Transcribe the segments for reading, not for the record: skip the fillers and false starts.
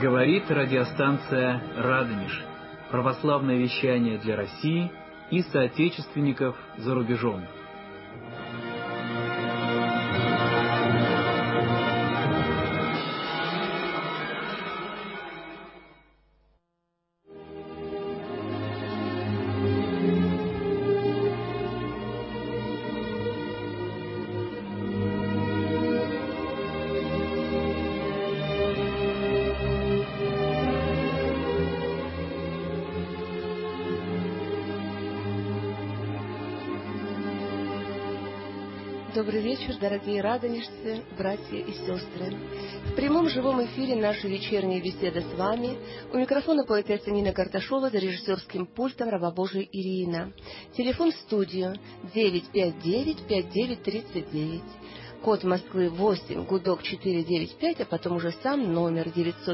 Говорит радиостанция «Радонеж». Православное вещание для России и соотечественников за рубежом. Добрый вечер, дорогие радонежцы, братья и сестры. В прямом живом эфире наша вечерняя беседа с вами. У микрофона поэтесса Нина Карташова, за режиссерским пультом раба Божия Ирина. Телефон в студию 959-5939. Код Москвы 8, гудок 495, а потом уже сам номер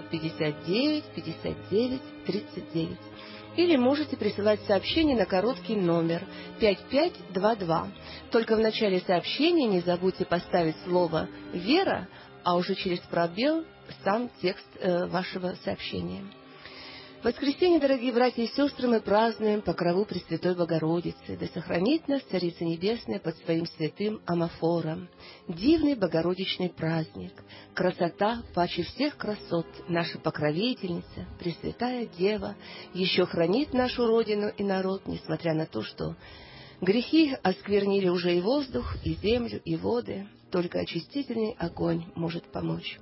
959-59-39. Или можете присылать сообщение на короткий номер 5522. Только в начале сообщения не забудьте поставить слово «Вера», а уже через пробел сам текст вашего сообщения. В воскресенье, дорогие братья и сестры, мы празднуем покрову Пресвятой Богородицы. Да сохранит нас Царица Небесная под своим святым амафором. Дивный Богородичный праздник. Красота паче всех красот. Наша покровительница, Пресвятая Дева, еще хранит нашу Родину и народ, несмотря на то, что грехи осквернили уже и воздух, и землю, и воды. Только очистительный огонь может помочь.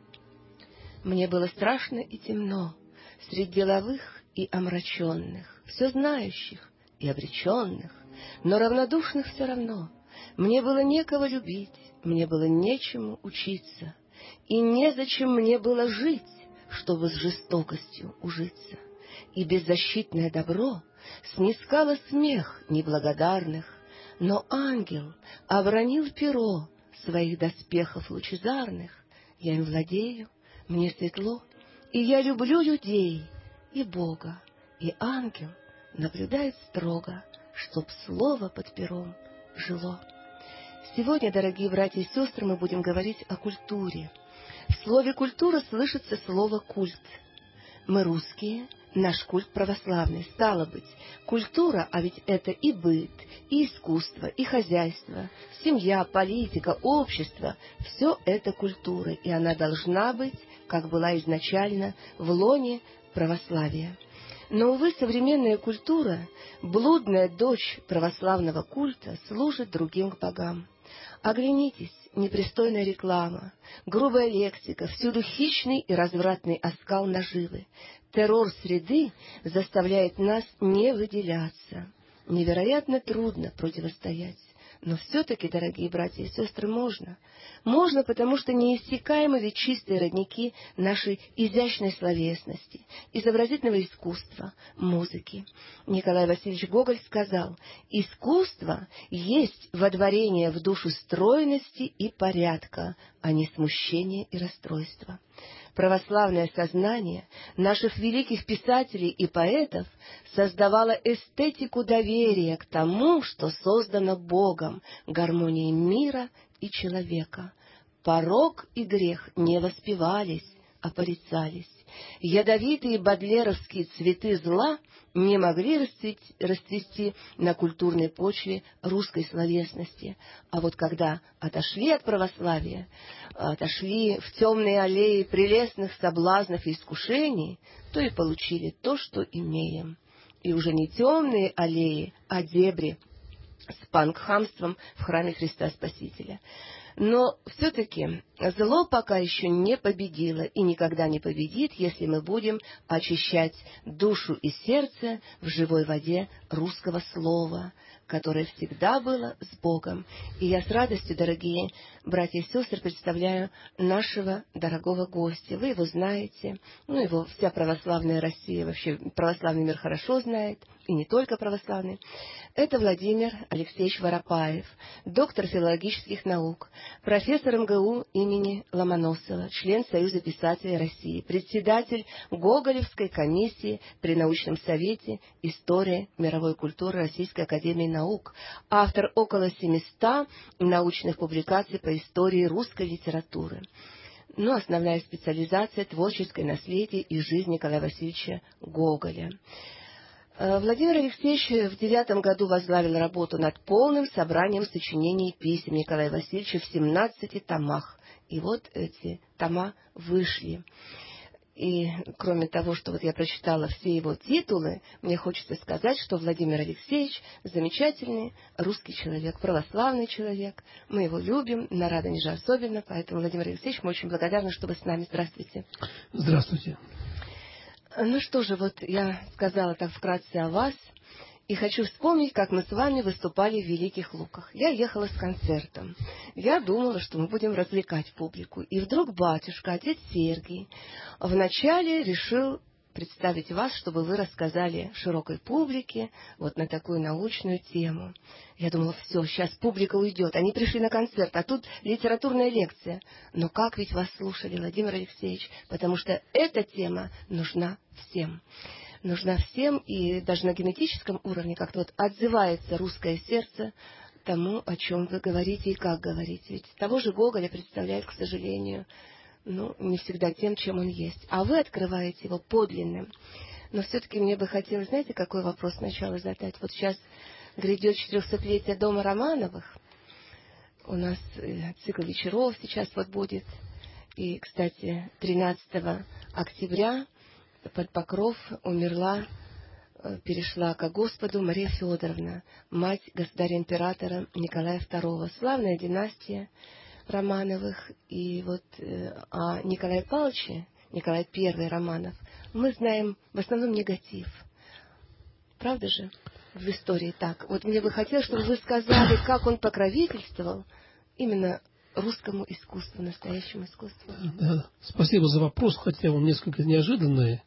Мне было страшно и темно средь деловых и омраченных, все знающих и обреченных, но равнодушных все равно. Мне было некого любить, мне было нечему учиться, и незачем мне было жить, чтобы с жестокостью ужиться. И беззащитное добро снискало смех неблагодарных, но ангел обронил перо своих доспехов лучезарных. Я им владею, мне светло, и я люблю людей, и Бога, и ангел наблюдает строго, чтоб слово под пером жило. Сегодня, дорогие братья и сестры, мы будем говорить о культуре. В слове «культура» слышится слово «культ». Мы русские, наш культ православный. Стало быть, культура, а ведь это и быт, и искусство, и хозяйство, семья, политика, общество. Все это культура, и она должна быть, как была изначально, в лоне православия. Но, увы, современная культура, блудная дочь православного культа, служит другим богам. Оглянитесь, непристойная реклама, грубая лексика, всюду хищный и развратный оскал наживы. Террор среды заставляет нас не выделяться. Невероятно трудно противостоять. Но все-таки, дорогие братья и сестры, можно. Можно, потому что неиссякаемы ведь чистые родники нашей изящной словесности, изобразительного искусства, музыки. Николай Васильевич Гоголь сказал: «Искусство есть водворение в душу стройности и порядка, а не смущение и расстройство». Православное сознание наших великих писателей и поэтов создавало эстетику доверия к тому, что создано Богом, гармонией мира и человека. Порок и грех не воспевались, а порицались. Ядовитые бодлеровские цветы зла не могли расцвести на культурной почве русской словесности. А вот когда отошли от православия, отошли в темные аллеи прелестных соблазнов и искушений, то и получили то, что имеем. И уже не темные аллеи, а дебри с панк-хамством в храме Христа Спасителя. Но все-таки зло пока еще не победило и никогда не победит, если мы будем очищать душу и сердце в живой воде русского слова, которое всегда было с Богом. И я с радостью, дорогие братья и сестры, представляю нашего дорогого гостя. Вы его знаете, его вся православная Россия, вообще православный мир хорошо знает, и не только православный. Это Владимир Алексеевич Воропаев, доктор филологических наук, профессор МГУ имени Ломоносова, член Союза писателей России, председатель Гоголевской комиссии при научном совете «История мировой культуры Российской академии наук», автор около 700 научных публикаций по истории русской литературы. но основная специализация — творческое наследие и жизнь Николая Васильевича Гоголя. Владимир Алексеевич в 2009 году возглавил работу над полным собранием сочинений и писем Николая Васильевича в 17 томах. И вот эти тома вышли. И кроме того, что вот я прочитала все его титулы, мне хочется сказать, что Владимир Алексеевич замечательный русский человек, православный человек. Мы его любим, на Радонеже особенно, поэтому, Владимир Алексеевич, мы очень благодарны, что вы с нами. Здравствуйте. Здравствуйте. Ну что же, вот я сказала так вкратце о вас, и хочу вспомнить, как мы с вами выступали в Великих Луках. Я ехала с концертом. Я думала, что мы будем развлекать публику. И вдруг батюшка, отец Сергий, вначале решил представить вас, чтобы вы рассказали широкой публике вот на такую научную тему. Я думала, все, сейчас публика уйдет. Они пришли на концерт, а тут литературная лекция. Но как ведь вас слушали, Владимир Алексеевич? Потому что эта тема нужна всем. Нужна всем, и даже на генетическом уровне как-то вот отзывается русское сердце тому, о чем вы говорите и как говорите. Ведь того же Гоголя представляет, к сожалению, не всегда тем, чем он есть. А вы открываете его подлинным. Но все-таки мне бы хотелось, знаете, какой вопрос сначала задать? Вот сейчас грядет 400-летие дома Романовых. У нас цикл вечеров сейчас вот будет. И, кстати, 13 октября под покров умерла, перешла ко Господу Мария Федоровна, мать государя-императора Николая II. Славная династия Романовых. И вот о Николае Павловиче, Николай I Романов, мы знаем в основном негатив. Правда же? В истории так. Вот мне бы хотелось, чтобы вы сказали, как он покровительствовал именно русскому искусству, настоящему искусству. Да. Спасибо за вопрос, хотя он несколько неожиданный,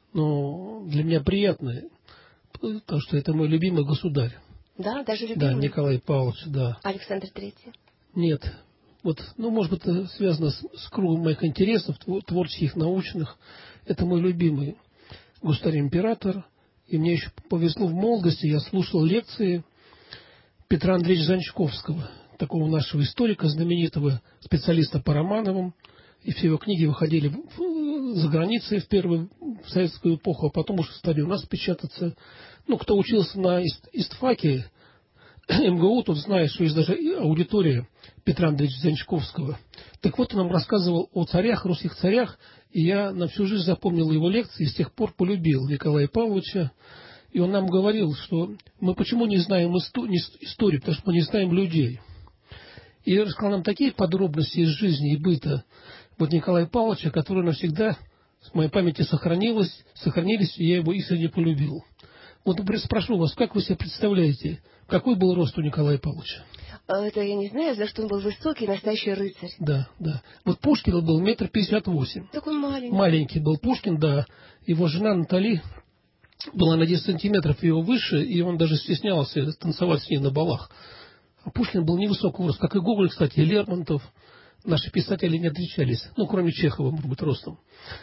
но для меня приятный, потому что это мой любимый государь. Да, даже любимый? Да, Николай Павлович, да. Александр III? Нет. Вот, может быть, это связано с кругом моих интересов, творческих, научных. Это мой любимый государь-император. И мне еще повезло в молодости, я слушал лекции Петра Андреевича Занчковского, такого нашего историка, знаменитого специалиста по Романовым. И все его книги выходили за границей в советскую эпоху, а потом уже стали у нас печататься. Кто учился на истфаке МГУ, тот знает, что есть даже аудитория Петра Андреевича Занчковского. Так вот, он нам рассказывал о царях, русских царях, и я на всю жизнь запомнил его лекции и с тех пор полюбил Николая Павловича. И он нам говорил, что мы почему не знаем историю, потому что мы не знаем людей. И рассказал нам такие подробности из жизни и быта Николая Павловича, которые навсегда в моей памяти сохранились, и я его искренне полюбил. Спрошу вас, как вы себе представляете, какой был рост у Николая Павловича? Это я не знаю, за что он был высокий, настоящий рыцарь. Да. Пушкин был 1,58 м. Такой маленький. Маленький был Пушкин, да. Его жена Натали была на 10 сантиметров его выше, и он даже стеснялся танцевать с ней на балах. А Пушкин был невысокого роста, как и Гоголь, кстати, и Лермонтов. Наши писатели не отличались, кроме Чехова, может быть, ростом.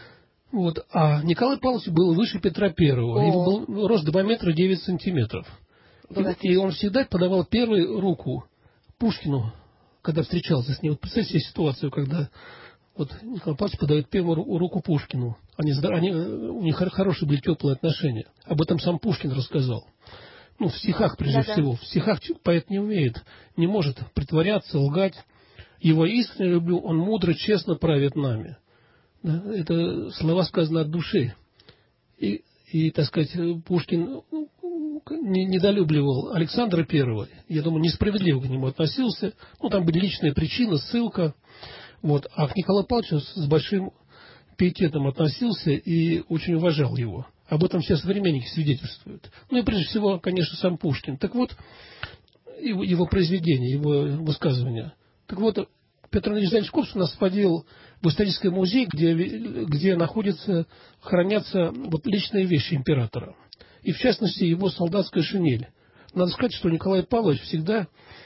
А Николай Павлович был выше Петра I. Его был рост 2 метра 9 сантиметров. И он всегда подавал первую руку Пушкину, когда встречался с ним. Представьте себе ситуацию, когда Николай Павлович подает первую руку Пушкину. У них хорошие были теплые отношения. Об этом сам Пушкин рассказал. В стихах, прежде всего. В стихах поэт не умеет, не может притворяться, лгать. Его искренне люблю, он мудро, честно правит нами. Да, это слова сказаны от души. И, так сказать, Пушкин недолюбливал Александра I. Я думаю, несправедливо к нему относился. Там были личные причины, ссылка. А к Николаю Павловичу с большим пиететом относился и очень уважал его. Об этом все современники свидетельствуют. И прежде всего, конечно, сам Пушкин. Так вот, его произведения, его высказывания. Так вот, Петр Андреевич Занчковский нас водил в исторический музей, где хранятся личные вещи императора. И, в частности, его солдатская шинель. Надо сказать, что Николай Павлович всегда,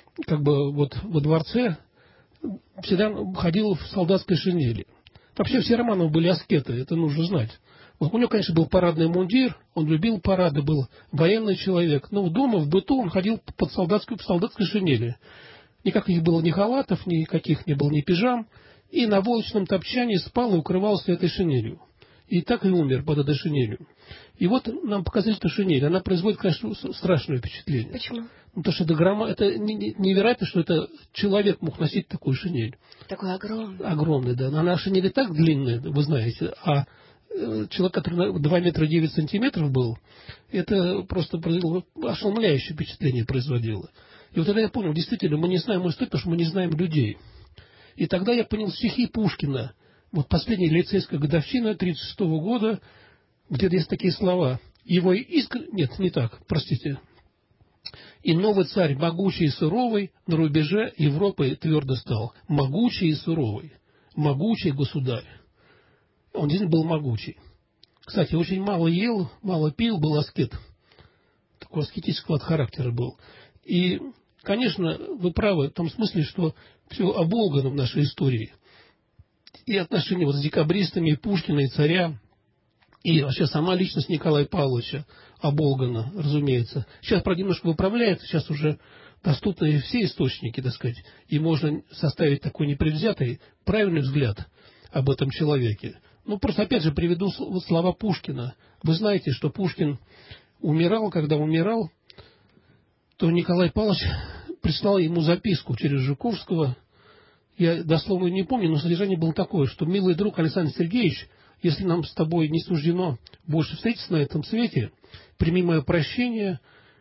во дворце, всегда ходил в солдатской шинели. Вообще все Романовы были аскеты, это нужно знать. У него, конечно, был парадный мундир, он любил парады, был военный человек. Но дома, в быту он ходил в солдатской шинели. Никаких было ни халатов, никаких не было ни пижам. и на волчном топчане спал и укрывался этой шинелью. И так и умер под этой шинелью. И вот нам показали эту шинель. Она производит, конечно, страшное впечатление. Почему? Ну, потому что это невероятно, что это человек мог носить такую шинель. Такой огромный. Огромный, да. Но она шинель и так длинная, вы знаете. А человек, который 2 метра 9 сантиметров был, это просто ошеломляющее впечатление производило. И вот тогда я понял, действительно, мы не знаем историю, потому что мы не знаем людей. И тогда я понял стихи Пушкина. Вот последняя лицейская годовщина 1936 года, где есть такие слова. Его Нет, не так, простите. И новый царь, могучий и суровый, на рубеже Европы твердо стал. Могучий и суровый. Могучий государь. Он действительно был могучий. Кстати, очень мало ел, мало пил, был аскет. Такого аскетического характера был. И, конечно, вы правы в том смысле, что все оболгано в нашей истории. И отношения вот с декабристами, и Пушкина, и царя, и вообще сама личность Николая Павловича оболгана, разумеется. Сейчас, правда, немножко выправляется, сейчас уже доступны все источники, так сказать, и можно составить такой непредвзятый, правильный взгляд об этом человеке. Ну, просто опять же приведу слова Пушкина. Вы знаете, что Пушкин умирал, когда умирал, то Николай Павлович прислал ему записку через Жуковского. Я дословно не помню, но содержание было такое, что «Милый друг Александр Сергеевич, если нам с тобой не суждено больше встретиться на этом свете, прими мое прощение,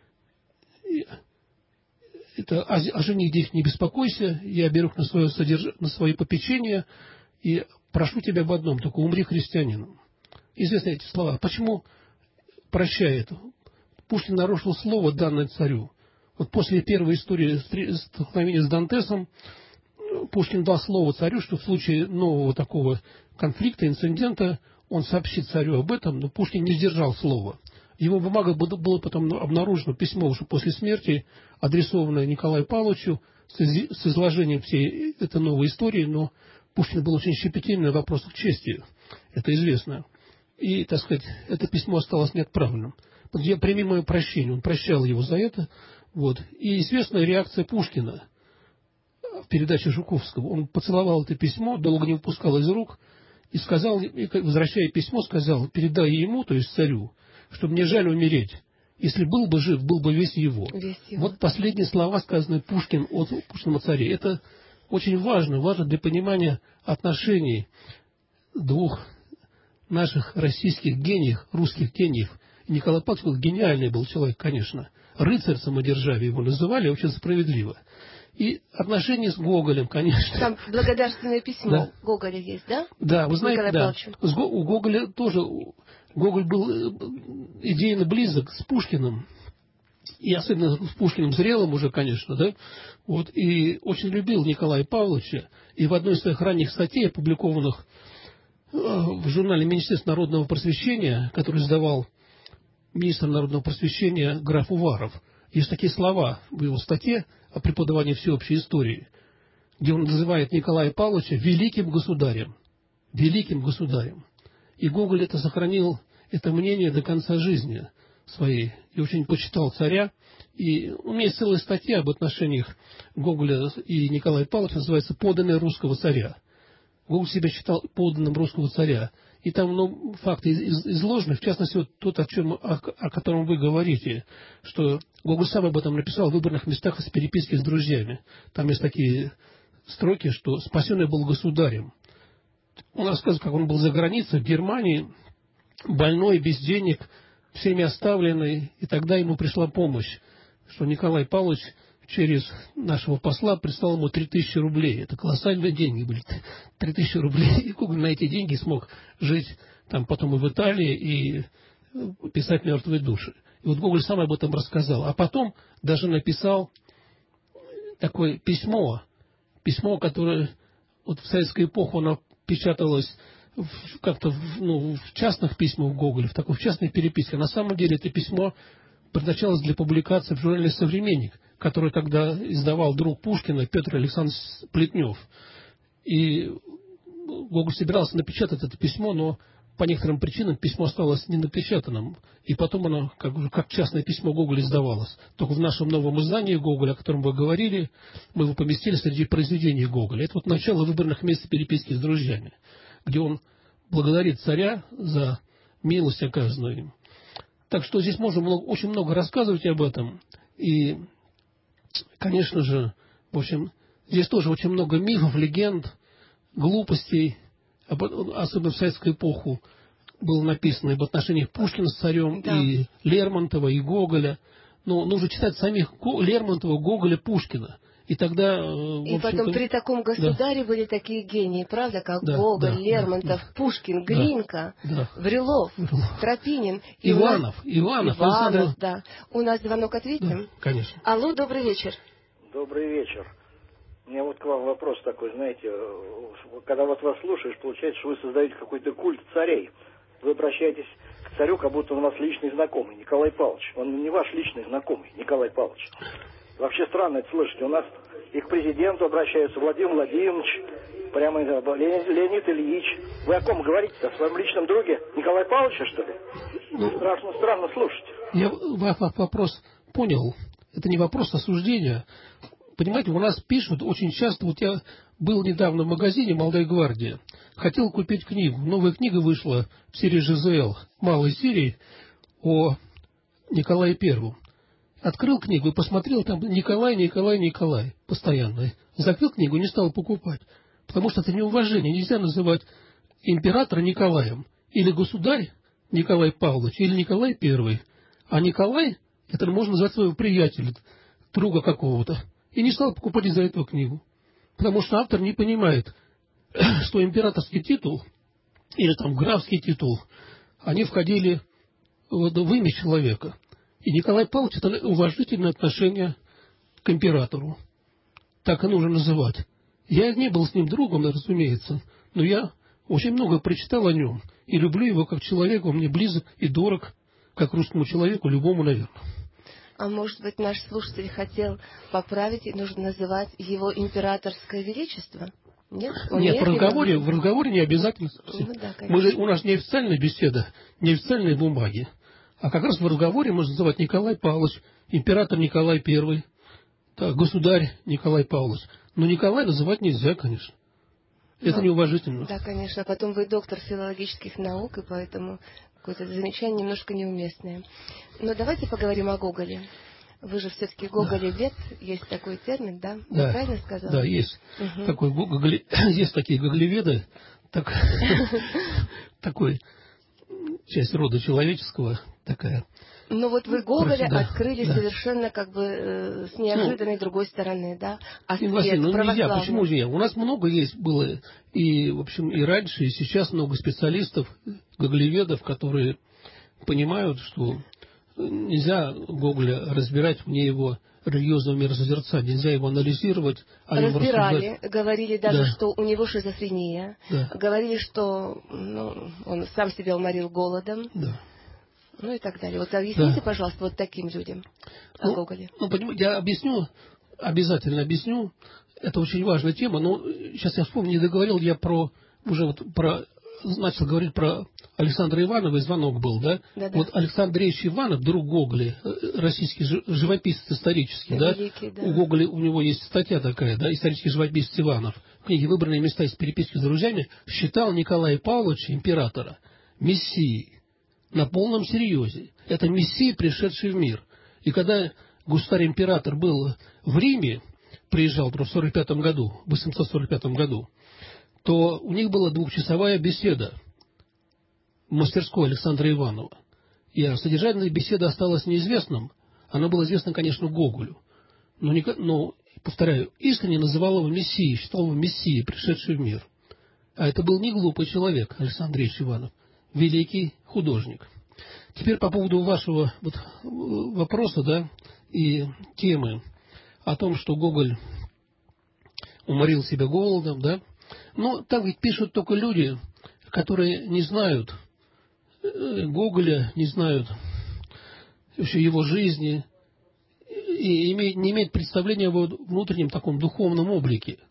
о жених не беспокойся, я беру их на свое попечение и прошу тебя об одном, только умри христианином». Известны эти слова. Почему прощает? Пушкин нарушил слово, данное царю. Вот после первой истории столкновения с Дантесом Пушкин дал слово царю, что в случае нового такого конфликта, инцидента, он сообщит царю об этом, но Пушкин не сдержал слова. Его бумага было потом обнаружено, письмо уже после смерти, адресованное Николаю Павловичу с изложением всей этой новой истории, но Пушкин был очень щепетильный в вопросах чести, это известно. И, так сказать, это письмо осталось неотправленным. Я прими мое прощение, он прощал его за это. Вот. И известная реакция Пушкина в передаче Жуковского. Он поцеловал это письмо, долго не выпускал из рук и сказал, возвращая письмо, сказал: передай ему, то есть царю, что мне жаль умереть. Если был бы жив, был бы весь его. Вот последние слова, сказанные Пушкиным о царе. Это очень важно для понимания отношений двух наших российских гениев, русских гениев. Николай Павлович был гениальный был человек, конечно. Рыцарь самодержавия его называли, очень справедливо. И отношения с Гоголем, конечно. Там благодарственное письмо да. Гоголя есть, да? Да, вы знаете, да. У Гоголя тоже. Гоголь был идейно близок с Пушкиным. И особенно с Пушкиным зрелым уже, конечно, да. Вот, и очень любил Николая Павловича. И в одной из своих ранних статей, опубликованных в журнале Министерства народного просвещения, который издавал министр народного просвещения граф Уваров, есть такие слова в его статье о преподавании всеобщей истории, где он называет Николая Павловича великим государем. Великим государем. И Гоголь это сохранил, это мнение до конца жизни своей. И очень почитал царя. И у меня есть целая статья об отношениях Гоголя и Николая Павловича, называется «Подданный русского царя». Гоголь себя считал подданным русского царя. И там факты изложены, в частности, вот тот, о котором вы говорите, что Гоголь сам об этом написал в выбранных местах из переписки с друзьями. Там есть такие строки, что «спасенный был государем». Он рассказывает, как он был за границей, в Германии, больной, без денег, всеми оставленный, и тогда ему пришла помощь, что Николай Павлович через нашего посла прислал ему 3000 рублей. Это колоссальные деньги были. 3000 рублей. И Гоголь на эти деньги смог жить там потом и в Италии, и писать «Мертвые души». И вот Гоголь сам об этом рассказал. А потом даже написал такое письмо, которое вот в советскую эпоху оно печаталось как-то в частных письмах Гоголя, в частной переписке. На самом деле это письмо предназначалось для публикации в журнале «Современник», который тогда издавал друг Пушкина Петр Александрович Плетнев. И Гоголь собирался напечатать это письмо, но по некоторым причинам письмо осталось ненапечатанным, и потом оно как частное письмо Гоголя издавалось. Только в нашем новом издании Гоголя, о котором вы говорили, мы его поместили среди произведений Гоголя. Это вот начало выбранных мест переписки с друзьями, где он благодарит царя за милость, оказанную им. Так что здесь можно очень много рассказывать об этом. И, конечно же, в общем, здесь тоже очень много мифов, легенд, глупостей, особенно в советскую эпоху, было написано и об отношениях Пушкина с царем, да, и Лермонтова, и Гоголя. Но нужно читать самих Лермонтова, Гоголя, Пушкина. И тогда... И потом при таком государе, да, были такие гении, правда, как, да, Гоголь, да, Лермонтов, да, Пушкин, Глинка, да, Врилов, Тропинин. Иванов. Да. У нас звонок, ответим? Да, конечно. Алло, добрый вечер. Добрый вечер. У меня вот к вам вопрос такой, знаете, когда вот вас слушаешь, получается, что вы создаете какой-то культ царей. Вы обращаетесь к царю, как будто он у вас личный знакомый, Николай Павлович. Он не ваш личный знакомый, Николай Павлович. Вообще странно это слышать. У нас и к президенту обращаются Владимир Владимирович, прямо Леонид Ильич. Вы о ком говорите-то? О своем личном друге Николая Павловича, что ли? Странно слушать. Я ваш вопрос понял. Это не вопрос осуждения. Понимаете, у нас пишут очень часто. Вот я был недавно в магазине «Молодая гвардия». Хотел купить книгу. Новая книга вышла в серии ЖЗЛ, малой серии, о Николае Первом. Открыл книгу и посмотрел, там Николай постоянно. Закрыл книгу и не стал покупать. Потому что это неуважение. Нельзя называть императора Николаем. Или государь Николай Павлович, или Николай Первый. А Николай, это можно назвать своего приятеля, друга какого-то. И не стал покупать из-за этого книгу. Потому что автор не понимает, что императорский титул, или там графский титул, они входили в имя человека. И Николай Павлович – это уважительное отношение к императору. Так и нужно называть. Я не был с ним другом, разумеется, но я очень много прочитал о нем. И люблю его как человека, он мне близок и дорог, как русскому человеку, любому, наверное. А может быть, наш слушатель хотел поправить, и нужно называть его императорское величество? Нет, в разговоре не обязательно. У нас неофициальная беседа, неофициальные бумаги. А как раз в разговоре можно называть Николай Павлович, император Николай Первый, да, государь Николай Павлович. Но Николай называть нельзя, конечно. Это неуважительно. Да, конечно. А потом вы доктор филологических наук, и поэтому какое-то замечание немножко неуместное. Но давайте поговорим о Гоголе. Вы же все-таки Гоголевед, есть такой термин, да? Да. Правильно сказала? Да, есть. Есть такие гоголеведы, такой часть рода человеческого такая. Ну вот вы Гоголя открыли совершенно как бы с неожиданной другой стороны, да? Нельзя, почему же я? У нас много есть было, и, в общем, и раньше, и сейчас много специалистов, гоголеведов, которые понимают, что нельзя Гоголя разбирать вне его религиозного миросозерцания, нельзя его анализировать. Разбирали, говорили даже, что у него шизофрения, да, говорили, что он сам себя уморил голодом. Да. Ну и так далее. Вот объясните, пожалуйста, вот таким людям о Гоголе. Я обязательно объясню. Это очень важная тема. Но сейчас я вспомнил, не договорил, я начал говорить про Александра Иванова, и звонок был, да? Да-да. Вот Александр Ильич Иванов, друг Гоголя, российский живописец исторический, великий, да? У Гоголя, у него есть статья такая, да, исторический живописец Иванов. В книге «Выбранные места из переписки с друзьями» считал Николая Павловича, императора, мессией. На полном серьезе. Это мессия, пришедший в мир. И когда государь-император был в Риме, приезжал в 845 году, то у них была двухчасовая беседа в мастерской Александра Иванова. И содержание беседы осталось неизвестным. Оно было известно, конечно, Гоголю. Но, повторяю, искренне называл его мессией, считал его мессией, пришедший в мир. А это был не глупый человек, Александр Ильич Иванов. Великий художник. Теперь по поводу вашего вопроса, да, и темы о том, что Гоголь уморил себя голодом, да. Но там ведь пишут только люди, которые не знают Гоголя, не знают вообще его жизни и не имеют представления о его внутреннем таком духовном облике.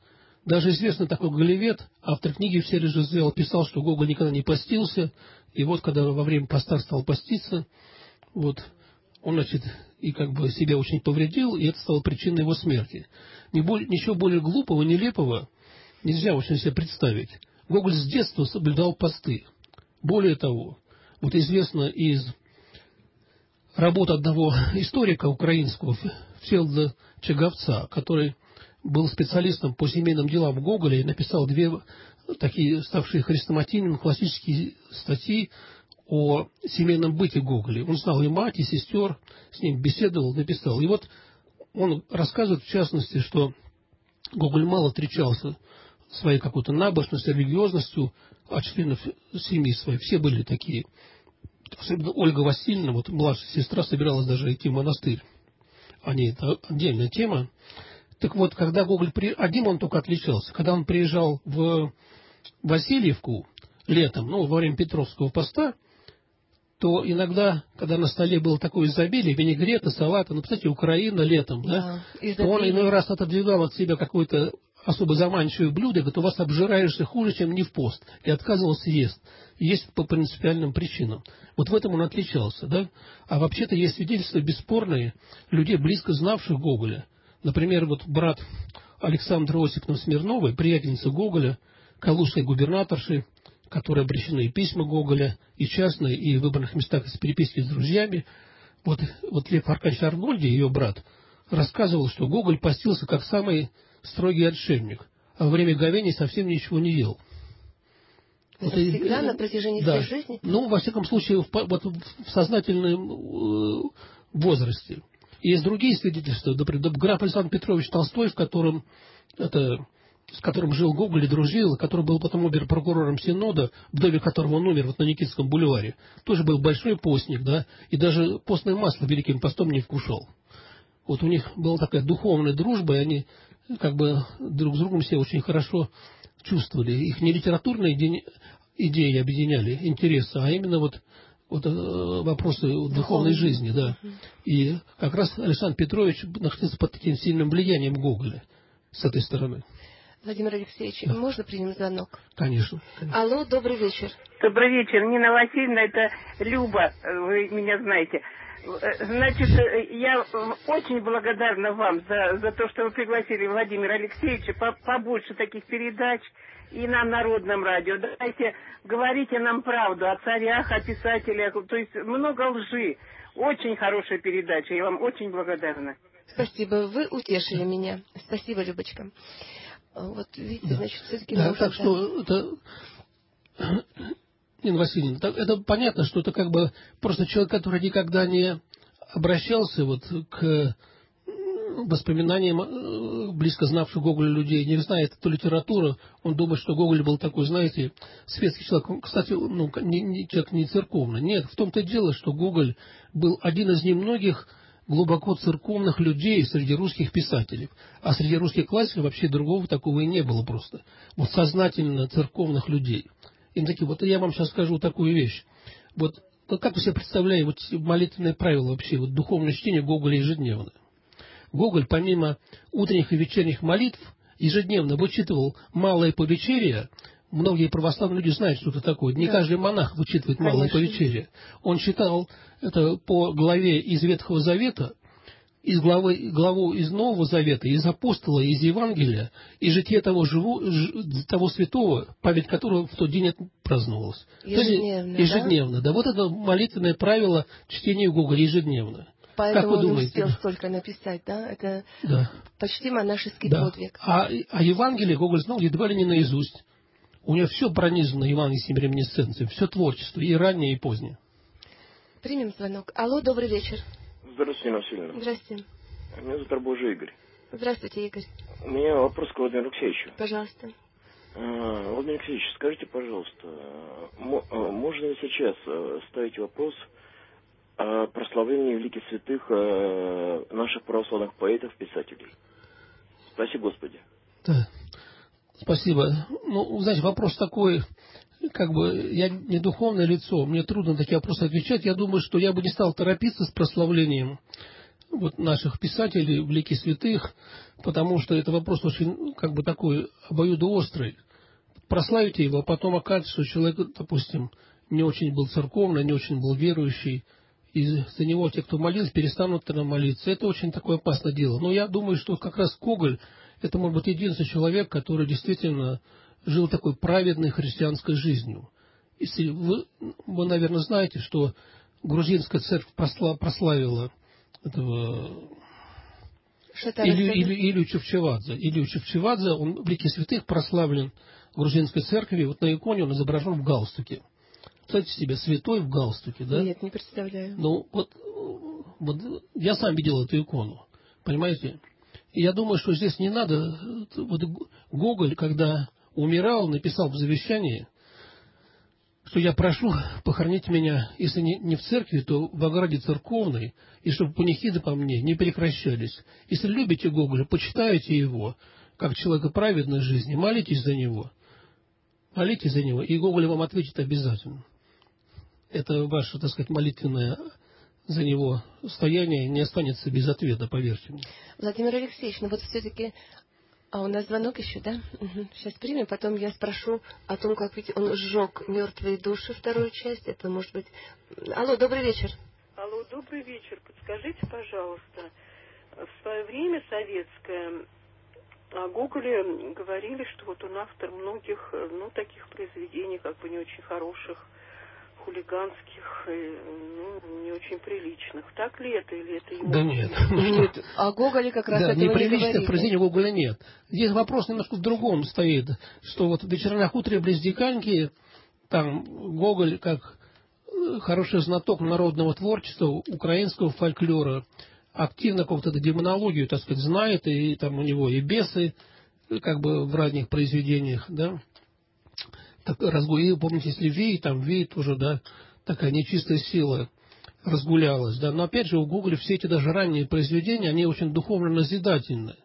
Даже известный такой Галевет, автор книги «Все режиссеры», писал, что Гоголь никогда не постился, и вот когда во время поста стал поститься, вот, он, значит, и как бы себя очень повредил, и это стало причиной его смерти. Ничего более глупого, нелепого нельзя очень себе представить. Гоголь с детства соблюдал посты. Более того, вот известно из работы одного историка украинского, Всеволода Чаговца, который был специалистом по семейным делам Гоголя и написал две такие, ставшие хрестоматийными, классические статьи о семейном быте Гоголя. Он знал и мать, и сестер, с ним беседовал, написал. И вот он рассказывает, в частности, что Гоголь мало отличался своей какой-то набожностью, религиозностью от членов семьи своей. Все были такие. Особенно Ольга Васильевна, вот младшая сестра, собиралась даже идти в монастырь. Это отдельная тема. Так вот, когда Гоголь... Одним он только отличался. Когда он приезжал в Васильевку летом, во время Петровского поста, то иногда, когда на столе было такое изобилие, винегрета, салата, представьте, Украина летом, да, то он иной раз отодвигал от себя какое-то особо заманчивое блюдо, говорит, у вас обжираешься хуже, чем не в пост, и отказывался есть по принципиальным причинам. Вот в этом он отличался, да. А вообще-то есть свидетельства бесспорные людей, близко знавших Гоголя. Например, вот брат Александра Осиповны Смирновой, приятельница Гоголя, калужской губернаторши, которой обращены и письма Гоголя, и частные, и в выбранных местах из переписки с друзьями. Вот Лев Аркадьевич Арнольди, ее брат, рассказывал, что Гоголь постился как самый строгий отшельник, а во время говения совсем ничего не ел. Это всегда на протяжении всей жизни? Во всяком случае, в сознательном возрасте. И есть другие свидетельства. Например, граф Александр Петрович Толстой, с которым жил Гоголь и дружил, который был потом обер-прокурором Синода, в доме которого он умер на Никитском бульваре, тоже был большой постник, да, и даже постное масло Великим постом не вкушал. Вот у них была такая духовная дружба, и они как бы друг с другом все очень хорошо чувствовали. Их не литературные идеи объединяли, интересы, а именно вопросы духовной жизни, да. И как раз Александр Петрович находился под таким сильным влиянием Гоголя с этой стороны. Владимир Алексеевич, да. Можно принять звонок? Конечно. Алло, добрый вечер. Добрый вечер. Нина Васильевна, это Люба, вы меня знаете. Значит, я очень благодарна вам за то, что вы пригласили Владимира Алексеевича побольше таких передач и на Народном радио. Давайте, говорите нам правду о царях, о писателях, то есть много лжи. Очень хорошая передача, я вам очень благодарна. Спасибо, вы утешили меня. Спасибо, Любочка. Вот видите, значит, все-таки... Да, так что это... Нина Васильевна, это понятно, что это как бы просто человек, который никогда не обращался к воспоминаниям близко знавших Гоголя людей, не знает эту литературу, он думает, что Гоголь был такой, знаете, светский человек. Кстати, человек не церковный. Нет, в том-то и дело, что Гоголь был один из немногих глубоко церковных людей среди русских писателей. А среди русских классиков вообще другого такого и не было просто. Сознательно церковных людей. И такие, я вам сейчас скажу такую вещь. Как вы себе представляете молитвенное правило вообще, духовное чтение Гоголя ежедневно? Гоголь, помимо утренних и вечерних молитв, ежедневно вычитывал малое повечерие. Многие православные люди знают, что это такое. Не каждый монах вычитывает малое повечерие. Он читал это по главе из Ветхого Завета, главу из Нового Завета, из Апостола, из Евангелия, и житие того святого, память которого в тот день праздновалась. Ежедневно. Да, это молитвенное правило чтения Гоголя ежедневно. Поэтому он успел столько написать, да? Это почти монашеский подвиг. А Евангелие Гоголь знал едва ли не наизусть. У него все пронизано евангельскими реминисценциями, все творчество, и раннее, и позднее. Примем звонок. Алло, добрый вечер. Здравствуйте, Нина Васильевна. Здравствуйте. Меня зовут Арбожий Игорь. Здравствуйте, Игорь. У меня вопрос к Владимиру Алексеевичу. Пожалуйста. Владимир Алексеевич, скажите, пожалуйста, можно ли сейчас ставить вопрос о прославлении великих святых наших православных поэтов, писателей? Спаси Господи. Да. Спасибо. Знаете, вопрос такой, я не духовное лицо, мне трудно на такие вопросы отвечать. Я думаю, что я бы не стал торопиться с прославлением вот наших писателей, великих святых, потому что это вопрос очень как бы такой обоюдоострый. Прославите его, а потом окажется, что человек, допустим, не очень был церковный, не очень был верующий, и за него те, кто молился, перестанут тогда молиться. Это очень такое опасное дело. Но я думаю, что как раз Гоголь, это, может быть, единственный человек, который действительно жил такой праведной христианской жизнью. Если вы, наверное, знаете, что грузинская церковь прославила этого Илью Чевчевадзе. Илью Чевчевадзе, он в лике святых прославлен грузинской церкви. Вот на иконе он изображен в галстуке. Представьте себе, святой в галстуке, да? Нет, не представляю. Ну, вот я сам видел эту икону, понимаете? И я думаю, что здесь не надо... Вот Гоголь, когда умирал, написал в завещании, что я прошу похоронить меня, если не в церкви, то в ограде церковной, и чтобы панихиды по мне не прекращались. Если любите Гоголя, почитайте его, как человека праведной жизни, молитесь за него. Молитесь за него, и Гоголь вам ответит обязательно. Это ваше, так сказать, молитвенное за него стояние не останется без ответа, поверьте мне. Владимир Алексеевич, ну вот все-таки... А у нас звонок еще, да? Угу. Сейчас примем, потом я спрошу о том, как ведь он сжег «Мертвые души», вторую часть. Это может быть... Алло, добрый вечер. Алло, добрый вечер. Подскажите, пожалуйста, в свое время советское о Гоголе говорили, что вот он автор многих, ну, таких произведений, как бы не очень хороших, хулиганских, ну, не очень приличных. Так ли это, или это ему... Да нет. Нет, о Гоголе как раз этого не говорили. Неприличных произведений Гоголя нет. Здесь вопрос немножко в другом стоит, что вот «Вечера на хуторе близ Диканьки», там Гоголь, как хороший знаток народного творчества, украинского фольклора, активно какую-то демонологию, так сказать, знает, и там у него и бесы, как бы в ранних произведениях, да. Так, помните, если Вий тоже, да, такая нечистая сила разгулялась, да. Но опять же, у Гоголя все эти даже ранние произведения, они очень духовно назидательны.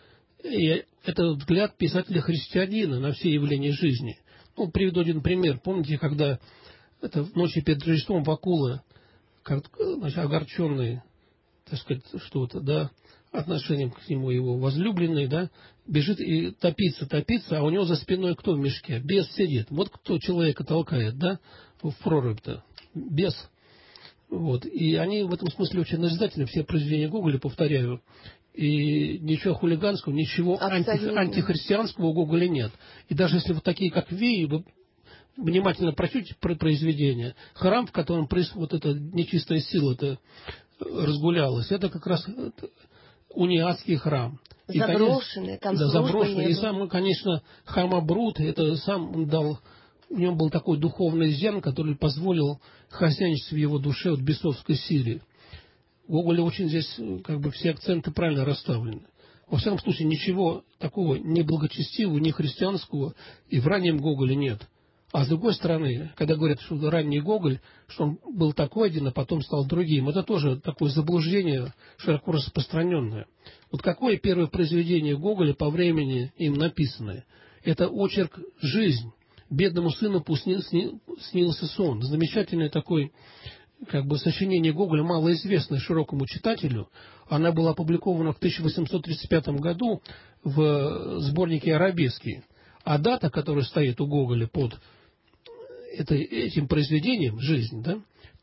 И это взгляд писателя-христианина на все явления жизни. Ну, приведу один пример. Помните, когда это в ночи перед Рождеством Вакула, как, значит, огорченный, так сказать, что-то, да, отношением к нему его возлюбленной, да, бежит и топится, а у него за спиной кто в мешке? Бес сидит. Вот кто человека толкает, да, в прорубь-то. Бес. Вот. И они в этом смысле очень назидательны, все произведения Гоголя, повторяю. И ничего хулиганского, ничего антихристианского у Гоголя нет. И даже если вот такие, как Вий, вы внимательно прочтите произведение, храм, в котором вот эта нечистая сила-то разгулялась, это как раз униатский храм. Заброшенный, там службы заброшенный. не было. И сам, конечно, Хамабрут, это сам он дал, у него был такой духовный зерн, который позволил хозяйничать в его душе от бесовской силе. У Гоголя очень здесь как бы все акценты правильно расставлены. Во всяком случае, ничего такого ни благочестивого, ни христианского и в раннем Гоголе нет. А с другой стороны, когда говорят, что ранний Гоголь, что он был такой один, а потом стал другим, это тоже такое заблуждение широко распространенное. Вот какое первое произведение Гоголя по времени им написанное? Это очерк «Жизнь». Бедному сыну снился сон. Замечательное такое как бы сочинение Гоголя, малоизвестное широкому читателю. Она была опубликована в 1835 году в сборнике «Арабески». А дата, которая стоит у Гоголя под этим произведением «Жизнь», да,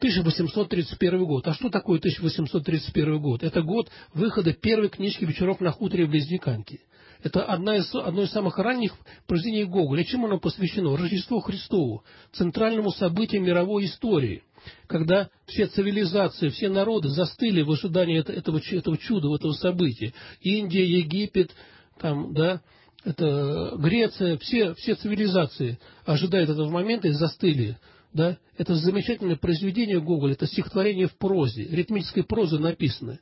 1831 год. А что такое 1831 год? Это год выхода первой книжки «Вечеров на хуторе близ Диканьки». Это одно из самых ранних произведений Гоголя. Чему оно посвящено? Рождеству Христову, центральному событию мировой истории, когда все цивилизации, все народы застыли в ожидании этого чуда, этого события. Индия, Египет, там, да, это Греция, все цивилизации ожидают этого момента и застыли. Да? Это замечательное произведение Гоголя, это стихотворение в прозе, ритмической прозой написано.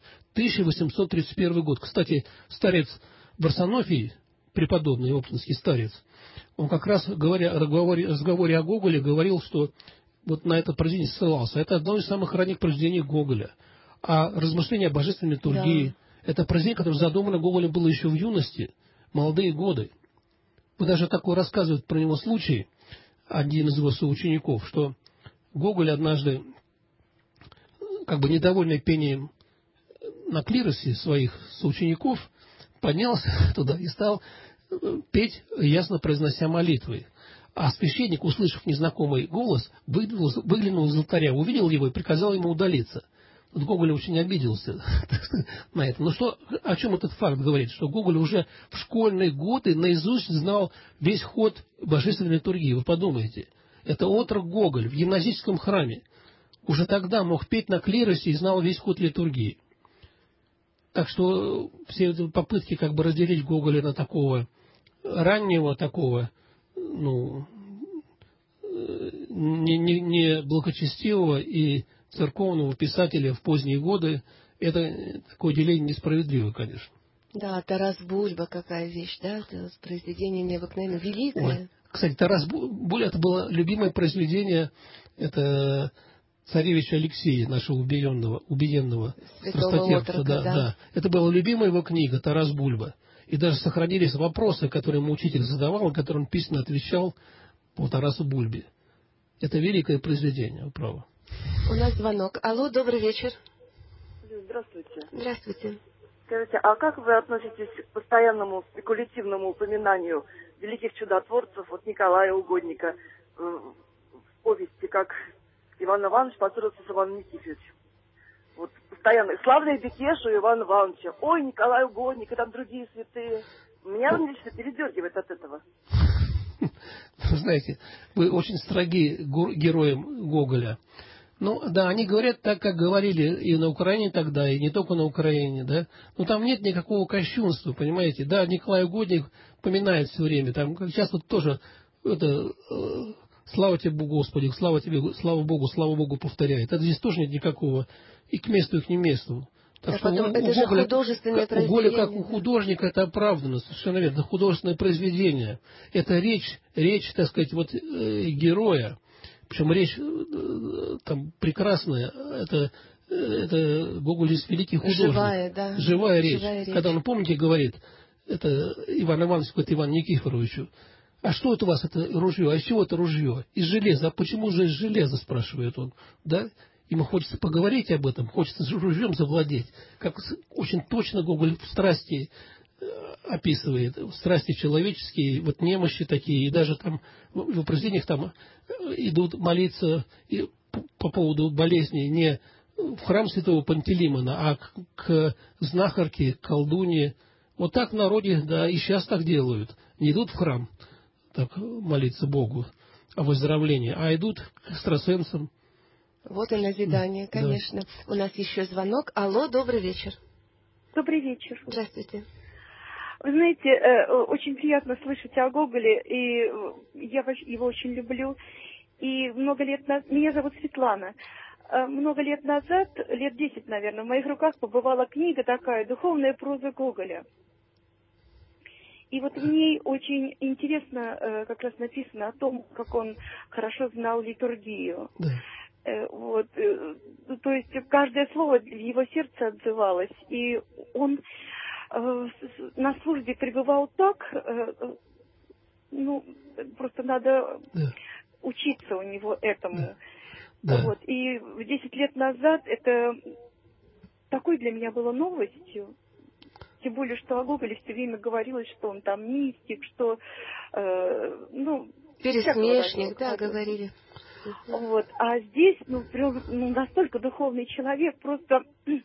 1831 год. Кстати, старец Варсонофий, преподобный оптинский старец, он как раз, в разговоре о Гоголе, говорил, что вот на это произведение ссылался. Это одно из самых ранних произведений Гоголя. А размышления о божественной литургии, да, это произведение, которое задумано Гоголем было еще в юности, молодые годы. Вот даже такой рассказывает про него случай, один из его соучеников, что Гоголь однажды, как бы недовольный пением на клиросе своих соучеников поднялся туда и стал петь, ясно произнося молитвы. А священник, услышав незнакомый голос, выглянул из алтаря, увидел его и приказал ему удалиться. Вот Гоголь очень обиделся на это. Но что, о чем этот факт говорит? Что Гоголь уже в школьные годы наизусть знал весь ход божественной литургии. Вы подумайте, это отрок Гоголь в гимназическом храме. Уже тогда мог петь на клиросе и знал весь ход литургии. Так что все эти попытки как бы разделить Гоголя на такого раннего, такого, не благочестивого и церковного писателя в поздние годы, это такое деление несправедливое, конечно. Да, Тарас Бульба, какая вещь, да, это произведение необыкновенно великое. Ой. Кстати, Тарас Бульба, это было любимое произведение, это царевича Алексея, нашего убиенного страстотерпца. Да. Это была любимая его книга «Тарас Бульба». И даже сохранились вопросы, которые ему учитель задавал, на которые он письменно отвечал по Тарасу Бульбе. Это великое произведение, вы правы. У нас звонок. Алло, добрый вечер. Здравствуйте. Здравствуйте. Скажите, а как вы относитесь к постоянному спекулятивному упоминанию великих чудотворцев, вот Николая Угодника, в повести, как Иван Иванович поссорился с Иваном Никифоровичем? Вот постоянно. Славный бекеш у Ивана Ивановича. Ой, Николай Угодник, и там другие святые. Меня лично передергивает от этого. Вы знаете, вы очень строги героем Гоголя. Ну, да, они говорят так, как говорили и на Украине тогда, и не только на Украине, да. Но там нет никакого кощунства, понимаете. Да, Николай Угодник поминает все время. Там сейчас вот тоже это... Слава тебе, Господи, слава тебе, слава Богу, повторяет. Это здесь тоже нет никакого и к месту, и к неместу. Так что потом, это же художественное произведение. У Гоголя, как у художника, это оправдано, совершенно верно. Художественное произведение. Это речь, так сказать, вот героя. Причем речь там прекрасная. Это Гоголь здесь великий художник. Живая речь. Когда он, помните, говорит, это Иван Иванович говорит Ивану Никифоровичу: а что это у вас, это ружье? А из чего это ружье? Из железа. А почему же из железа, спрашивает он. Да? Ему хочется поговорить об этом, хочется ружьем завладеть. Как очень точно Гоголь в страсти описывает. Страсти человеческие, вот немощи такие. И даже там в его произведениях там идут молиться по поводу болезни не в храм святого Пантелеймона, а к знахарке, к колдунье. Вот так в народе, да, и сейчас так делают. Не идут в храм так молиться Богу о выздоровлении, а идут к экстрасенсам. Вот и назидание, конечно. Да. У нас еще звонок. Алло, добрый вечер. Добрый вечер. Здравствуйте. Вы знаете, очень приятно слышать о Гоголе, и я его очень люблю. И много лет назад... Меня зовут Светлана. Много лет назад, лет 10, наверное, в моих руках побывала книга такая «Духовная проза Гоголя». И вот в ней очень интересно как раз написано о том, как он хорошо знал литургию. Да. Вот, то есть каждое слово в его сердце отзывалось. И он на службе пребывал так, просто надо учиться у него этому. Да. Вот, и 10 лет назад это такой для меня было новостью. Тем более, что о Гоголе все время говорилось, что он там мистик, что, пересмешник, да, говорили. Вот. А здесь, настолько духовный человек, просто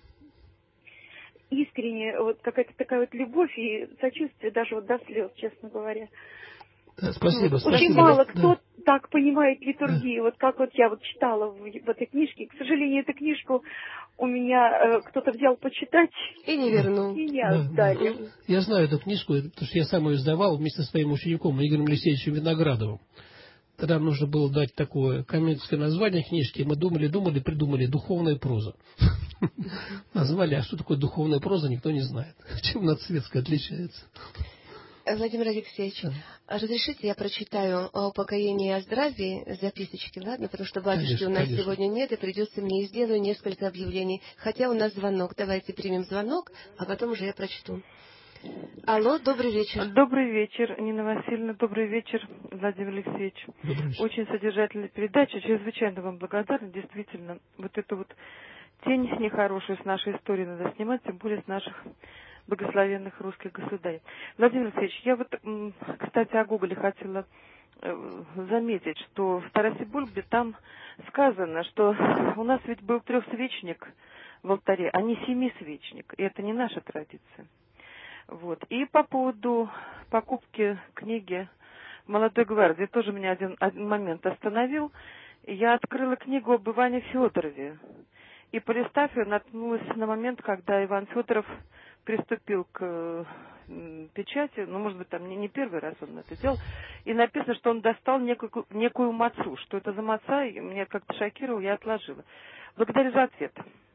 искренне, вот какая-то такая вот любовь и сочувствие, даже вот до слез, честно говоря. Да, спасибо. Очень мало кто так понимает литургию, вот как вот я вот читала в этой книжке. К сожалению, эту книжку у меня кто-то взял почитать и не вернул. И не отдали. Да. Я знаю эту книжку, потому что я сам ее издавал вместе со своим учеником Игорем Алексеевичем Виноградовым. Тогда нужно было дать такое коммерческое название книжки. Мы придумали «Духовная проза». Назвали, а что такое духовная проза, никто не знает. Чем она от светской отличается? Владимир Алексеевич, разрешите, я прочитаю о упокоении и о здравии записочки, ладно? Потому что батюшки у нас сегодня нет, и придется мне и сделаю несколько объявлений. Хотя у нас звонок. Давайте примем звонок, а потом уже я прочту. Алло, добрый вечер. Добрый вечер, Нина Васильевна. Добрый вечер, Владимир Алексеевич. Добрый вечер. Очень содержательная передача. Чрезвычайно вам благодарна. Действительно, вот это вот тень нехорошую с нашей истории надо снимать, тем более с наших благословенных русских государей. Владимир Алексеевич, я вот, кстати, о Гоголе хотела заметить, что в Тарасе Бульбе там сказано, что у нас ведь был трехсвечник в алтаре, а не семисвечник, и это не наша традиция. Вот. И по поводу покупки книги «Молодой гвардии» тоже меня один момент остановил. Я открыла книгу об Иване Федорове. И, полистав ее, наткнулась на момент, когда Иван Федоров приступил к печати, ну, может быть, там не первый раз он это делал, и написано, что он достал некую мацу. Что это за маца, и меня как-то шокировало, я отложила. Благодарю за ответ.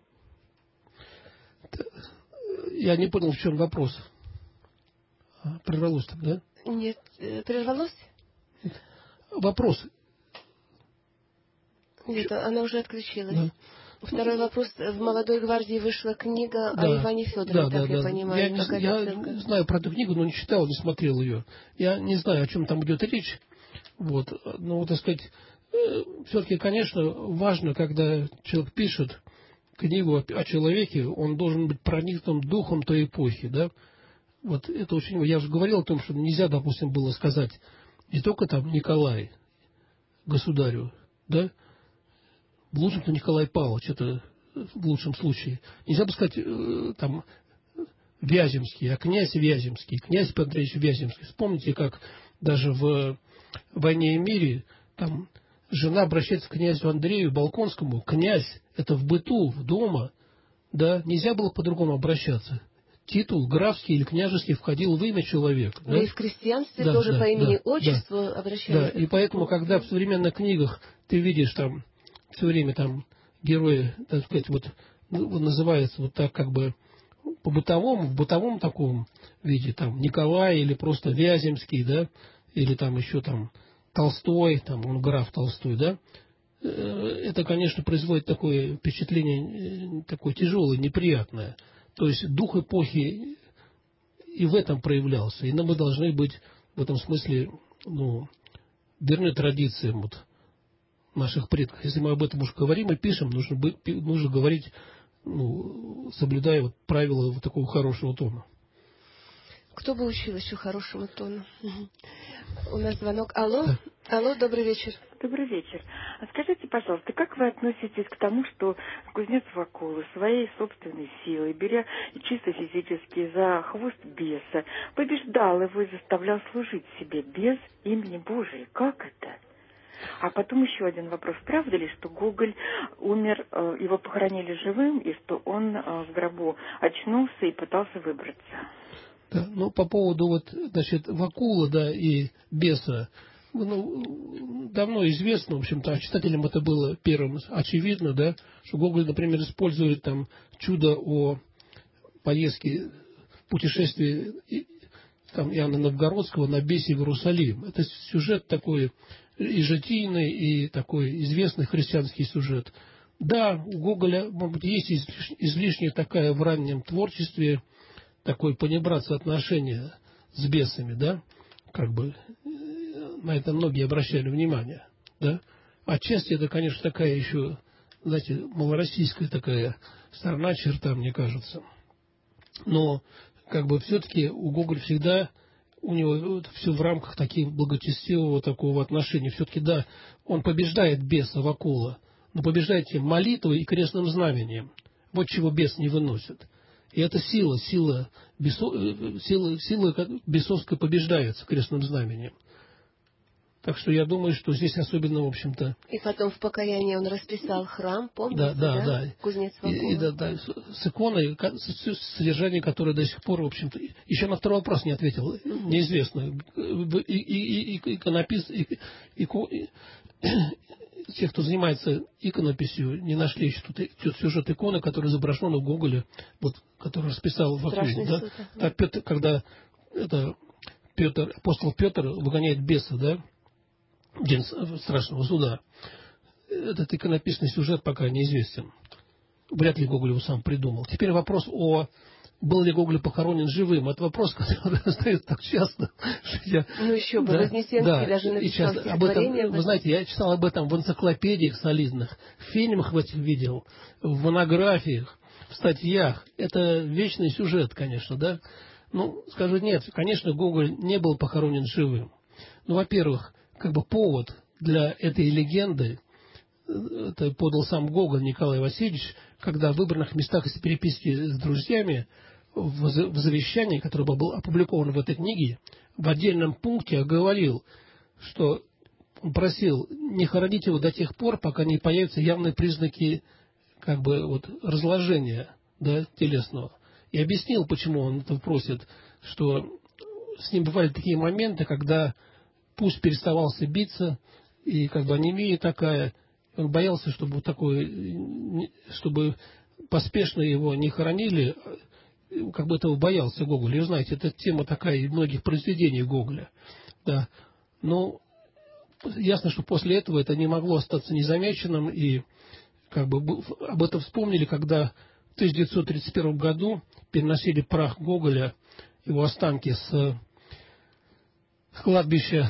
Я не понял, в чем вопрос. Прервалось там, да? Нет, прервалось? Вопрос. Нет, она уже отключилась. Да. Второй вопрос. В «Молодой гвардии» вышла книга о Иване Федорове, так я понимаю. Я знаю про эту книгу, но не читал, не смотрел ее. Я не знаю, о чем там идет речь. Вот. Но, так сказать, все-таки, конечно, важно, когда человек пишет книгу о человеке, он должен быть проникнут духом той эпохи, да. Вот это очень... Я уже говорил о том, что нельзя, допустим, было сказать не только там Николай, государю, да, в лучшем-то Николай Павлович, это в лучшем случае. Нельзя бы сказать там Вяземский, а князь Вяземский, князь Петр Андреевич Вяземский. Вспомните, как даже в «Войне и мире» там жена обращается к князю Андрею Болконскому. Князь – это в быту, дома, да, нельзя было по-другому обращаться. Титул графский или княжеский входил в имя человека. Да? И в крестьянстве тоже по имени-отчеству обращались. Да, и поэтому, когда в современных книгах ты видишь там все время там герои, так сказать, вот называются вот так как бы по-бытовому, в бытовом таком виде, там Николай или просто Вяземский, да, или там еще там Толстой, там он граф Толстой, да, это, конечно, производит такое впечатление, такое тяжелое, неприятное. То есть дух эпохи и в этом проявлялся. И мы должны быть в этом смысле, ну, верны традициям вот наших предков. Если мы об этом уж говорим и пишем, нужно говорить, ну, соблюдая вот правила вот такого хорошего тона. Кто бы учил еще хорошему тону? У нас звонок. Алло, алло, добрый вечер. Добрый вечер. А скажите, пожалуйста, как вы относитесь к тому, что кузнец Вакула своей собственной силой, беря чисто физически за хвост беса, побеждал его и заставлял служить себе без имени Божия? Как это? А потом еще один вопрос. Правда ли, что Гоголь умер, его похоронили живым, и что он в гробу очнулся и пытался выбраться? Да, ну, по поводу вот, значит, Вакула, да, и беса, ну, давно известно, в общем-то, а читателям это было первым очевидно, да, что Гоголь, например, использует там чудо о поездке, путешествии там Иоанна Новгородского на бесе в Иерусалим. Это сюжет такой и житийный, и такой известный христианский сюжет. Да, у Гоголя, может быть, есть излишняя такая в раннем творчестве, такое понебратство отношения с бесами, да, как бы на это многие обращали внимание, да. Отчасти это, конечно, такая еще, знаете, малороссийская такая сторона черта, мне кажется. Но как бы все-таки у Гоголя всегда, у него все в рамках таких благочестивого такого отношения. Все-таки, да, он побеждает беса Вакула, но побеждает им молитвой и крестным знамением. Вот чего бес не выносит. И эта сила бесовская побеждается крестным знамением. Так что я думаю, что здесь особенно, в общем-то... И потом в покаянии он расписал храм, помните, да? Кузнец Вакула. Да, с иконой, содержание которое до сих пор, в общем-то... Еще на второй вопрос не ответил. Неизвестно. Те, кто занимается иконописью, не нашли еще тут сюжет иконы, который изображен у Гоголя, вот, который расписал Вакула. Да? Когда апостол Петр выгоняет беса, да, в день страшного суда. Этот иконописный сюжет пока неизвестен. Вряд ли Гоголь его сам придумал. Теперь вопрос о был ли Гоголь похоронен живым? Это вопрос, который задают так часто. Ну еще бы, Вознесенский даже написал стихотворение. Вы знаете, я читал об этом в энциклопедиях солидных, в фильмах в этих видел, в монографиях, в статьях. Это вечный сюжет, конечно, да? Ну, скажу, нет, конечно, Гоголь не был похоронен живым. Ну, во-первых, как бы повод для этой легенды, это подал сам Гоголь Николай Васильевич, когда в выбранных местах из переписки с друзьями в завещании, которое было опубликовано в этой книге, в отдельном пункте оговорил, что он просил не хоронить его до тех пор, пока не появятся явные признаки как бы вот разложения, да, телесного. И объяснил, почему он это просит, что с ним бывали такие моменты, когда пульс переставался биться, и как бы анемия такая. Он боялся, чтобы вот такой, чтобы поспешно его не хоронили, как бы этого боялся Гоголь. И знаете, эта тема такая и многих произведений Гоголя. Да. Но ясно, что после этого это не могло остаться незамеченным, и как бы об этом вспомнили, когда в 1931 году переносили прах Гоголя, его останки с кладбища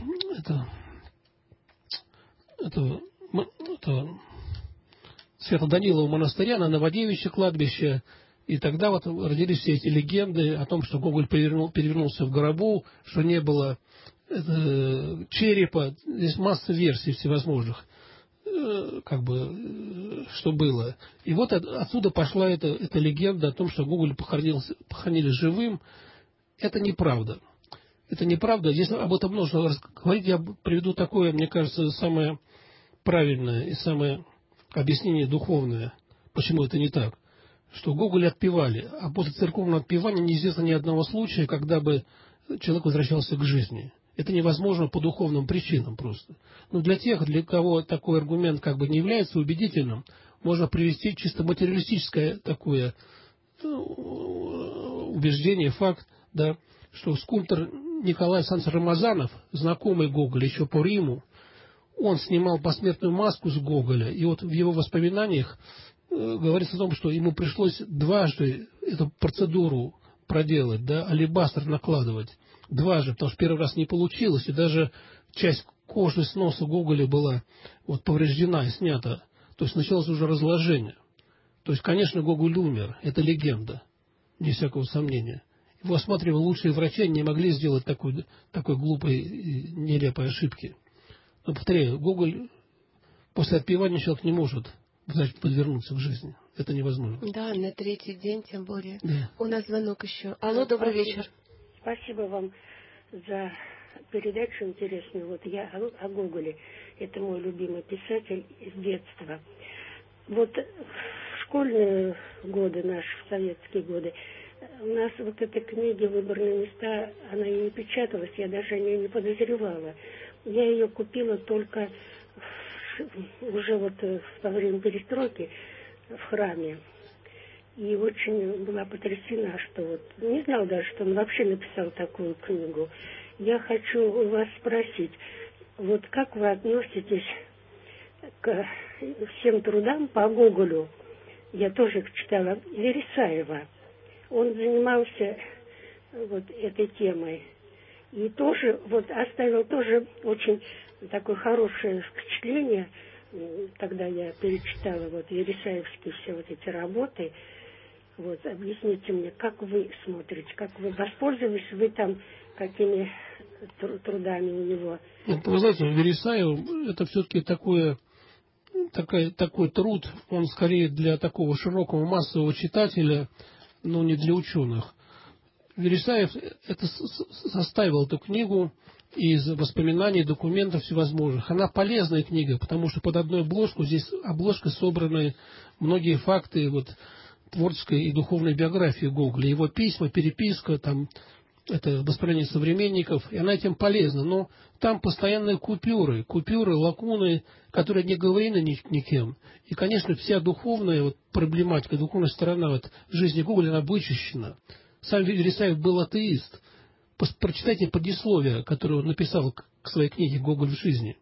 Свято-Данилова монастыря на Новодевичье кладбище. И тогда вот родились все эти легенды о том, что Гоголь перевернулся в гробу, что не было черепа. Здесь масса версий всевозможных, как бы, что было. И вот отсюда пошла эта легенда о том, что Гоголь похоронили живым. Это неправда. Это неправда. Здесь об этом нужно говорить. Я приведу такое, мне кажется, самое правильное и самое объяснение духовное, почему это не так. Что Гоголя отпевали, а после церковного отпевания неизвестно ни одного случая, когда бы человек возвращался к жизни. Это невозможно по духовным причинам просто. Но для тех, для кого такой аргумент как бы не является убедительным, можно привести чисто материалистическое такое убеждение, факт, да, что скульптор Николай Александрович Рамазанов, знакомый Гоголя еще по Риму, он снимал посмертную маску с Гоголя, и вот в его воспоминаниях говорится о том, что ему пришлось дважды эту процедуру проделать, да, алебастр накладывать. Дважды, потому что первый раз не получилось, и даже часть кожи с носа Гоголя была вот повреждена и снята. То есть началось уже разложение. То есть, конечно, Гоголь умер, это легенда, без всякого сомнения. Его осматривали лучшие врачи, не могли сделать такой глупой и нелепой ошибки. Но, повторяю, Гоголь после отпевания человек не может подвернуться к жизни. Это невозможно. Да, на третий день тем более. Да. У нас звонок еще. Алло, добрый вечер. Спасибо вам за передачу интересную. Вот я о Гоголе. Это мой любимый писатель с детства. Вот в школьные годы наши, в советские годы, у нас вот эта книга «Выборные места», она и не печаталась, я даже о ней не подозревала. Я ее купила только уже вот во время перестройки в храме. И очень была потрясена, что вот не знала даже, что он вообще написал такую книгу. Я хочу у вас спросить, вот как вы относитесь к всем трудам по Гоголю? Я тоже читала Вересаева. Он занимался вот этой темой. И тоже вот оставил тоже очень такое хорошее впечатление, когда я перечитала вот Вересаевские все вот эти работы. Вот, объясните мне, как вы смотрите, как вы воспользовались вы там какими трудами у него? Вы знаете, Вересаев это все-таки такой труд, он скорее для такого широкого массового читателя, но не для ученых. Вересаев составил эту книгу из воспоминаний, документов всевозможных. Она полезная книга, потому что под одной обложку, здесь обложкой собраны многие факты вот, творческой и духовной биографии Гоголя. Его письма, переписка, там, это воспоминания современников, и она этим полезна. Но там постоянные купюры, лакуны, которые не говорены никем. И, конечно, вся духовная вот, проблематика, духовная сторона вот, жизни Гоголя, она вычищена. Сам Вересаев был атеист. Прочитайте предисловие, которое он написал к своей книге «Гоголь в жизни».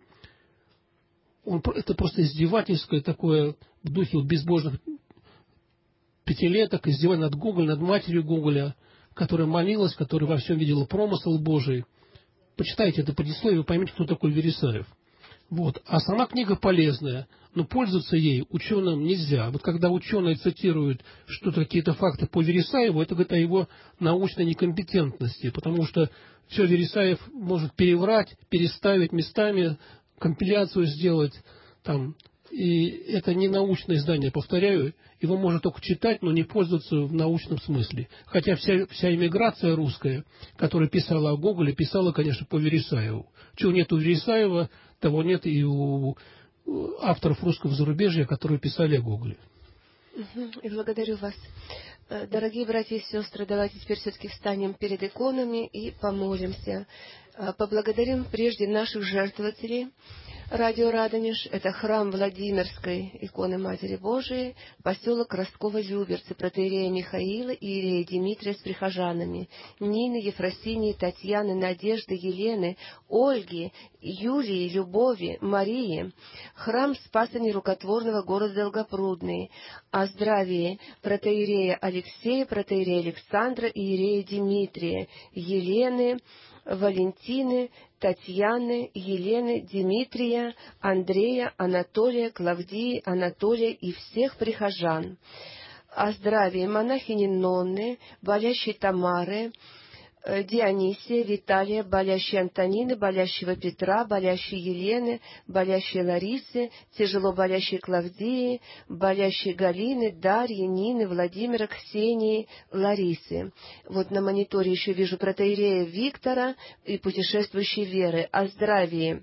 Это просто издевательское такое в духе безбожных пятилеток, издевались над Гоголем, над матерью Гоголя, которая молилась, которая во всем видела промысел Божий. Почитайте это предисловие, вы поймете, кто такой Вересаев. Вот. А сама книга полезная, но пользоваться ей ученым нельзя. Вот когда ученые цитируют что-то, какие-то факты по Вересаеву, это говорит о его научной некомпетентности, потому что все Вересаев может переврать, переставить местами, компиляцию сделать там. И это не научное издание, повторяю, его можно только читать, но не пользоваться в научном смысле. Хотя вся эмиграция русская, которая писала о Гоголе, писала, конечно, по Вересаеву. Чего нет у Вересаева, того нет и у авторов русского зарубежья, которые писали о Гоголе. И благодарю вас. Дорогие братья и сестры, давайте теперь все-таки встанем перед иконами и помолимся. Поблагодарим прежде наших жертвователей. Радио Радонеж – это храм Владимирской иконы Матери Божией, поселок Ростково-Люберцы, протоиерея Михаила и иерея Дмитрия с прихожанами, Нины, Ефросинии, Татьяны, Надежды, Елены, Ольги, Юлии, Любови, Марии, храм Спаса Нерукотворного города Долгопрудный, о здравии протоиерея Алексея, протоиерея Александра и иерея Дмитрия, Елены, Валентины, Татьяны, Елены, Дмитрия, Андрея, Анатолия, Клавдии, Анатолия и всех прихожан. О здравии монахини Нонны, болящей Тамары, Дионисия, Виталия, болящей Антонины, болящего Петра, болящей Елены, болящей Ларисы, тяжело болящей Клавдии, болящей Галины, Дарьи, Нины, Владимира, Ксении, Ларисы. Вот на мониторе еще вижу протоиерея Виктора и путешествующей Веры. О здравии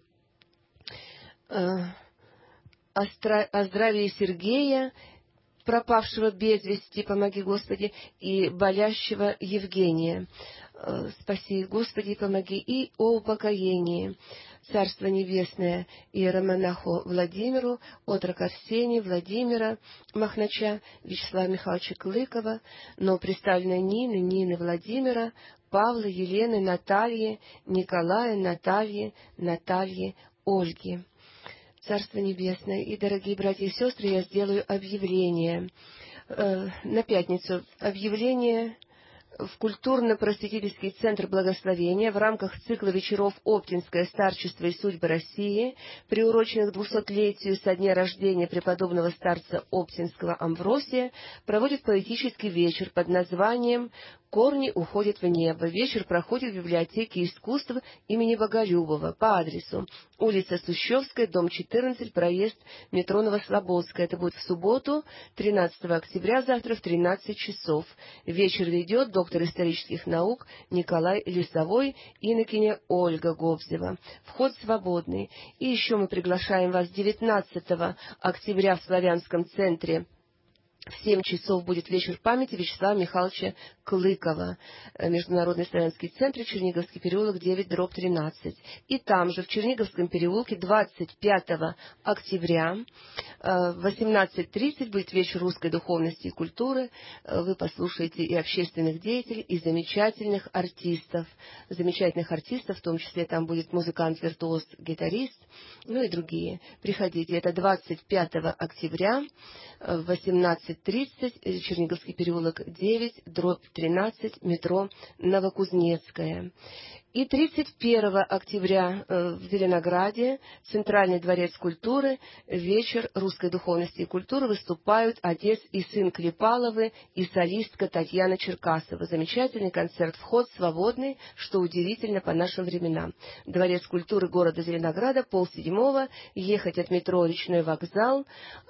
Сергея, пропавшего без вести, помоги, Господи, и болящего Евгения. Спаси, Господи, и помоги, и о упокоении. Царство Небесное иеромонаху Владимиру, отрок Арсения, Владимира Махнача, Вячеслава Михайловича Клыкова, но представленной Нины, Владимира, Павла, Елены, Натальи, Николая, Натальи, Ольги. Царство Небесное. И, дорогие братья и сестры, я сделаю объявление. На пятницу объявление в культурно-просветительский центр благословения в рамках цикла вечеров «Оптинское старчество и судьбы России», приуроченных 200-летию со дня рождения преподобного старца Оптинского Амвросия, проводит поэтический вечер под названием «Корни уходят в небо». Вечер проходит в библиотеке искусств имени Боголюбова по адресу улица Сущевская, дом 14, проезд метро Новослободская. Это будет в субботу, 13 октября, завтра в 13 часов. Вечер ведет доктор исторических наук Николай Лесовой, инокиня Ольга Гобзева. Вход свободный. И еще мы приглашаем вас 19 октября в Славянском центре. В 7 часов будет вечер памяти Вячеслава Михайловича Клыкова. Международный славянский центр, Черниговский переулок, 9/13. И там же, в Черниговском переулке, 25 октября, в 18:30 будет вечер русской духовности и культуры. Вы послушаете и общественных деятелей, и замечательных артистов. В том числе там будет музыкант-виртуоз, гитарист, ну и другие. Приходите. Это 25 октября в 18:30, Черниговский переулок 9/13, метро Новокузнецкая. И 31 октября в Зеленограде, Центральный дворец культуры, вечер русской духовности и культуры, выступают отец и сын Клепаловы и солистка Татьяна Черкасова. Замечательный концерт, вход свободный, что удивительно по нашим временам. Дворец культуры города Зеленограда, 6:30, ехать от метро Речной вокзал,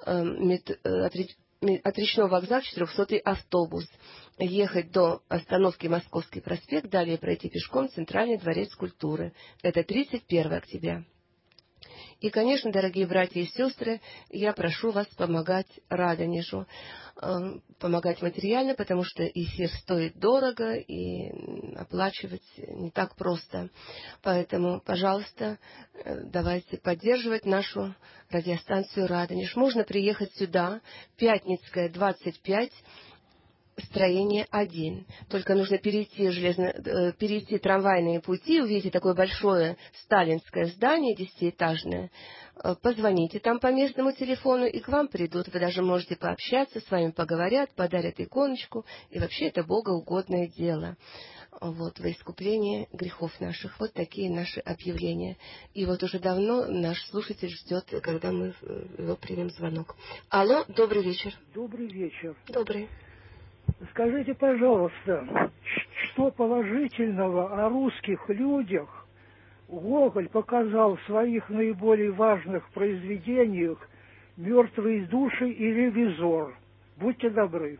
от Речного вокзала 400-й автобус. Ехать до остановки Московский проспект, далее пройти пешком Центральный дворец культуры. Это 31 октября. И, конечно, дорогие братья и сестры, я прошу вас помогать Радонежу. Помогать материально, потому что эфир стоит дорого и оплачивать не так просто. Поэтому, пожалуйста, давайте поддерживать нашу радиостанцию Радонеж. Можно приехать сюда, Пятницкая, 25, строение 1. Только нужно перейти трамвайные пути, увидите такое большое сталинское здание, 10-этажное. Позвоните там по местному телефону, и к вам придут. Вы даже можете пообщаться, с вами поговорят, подарят иконочку. И вообще это богоугодное дело. Вот, во искупление грехов наших. Вот такие наши объявления. И вот уже давно наш слушатель ждет, когда мы его примем звонок. Алло, добрый вечер. Добрый вечер. Добрый. Скажите, пожалуйста, что положительного о русских людях Гоголь показал в своих наиболее важных произведениях «Мертвые души» и «Ревизор»? Будьте добры.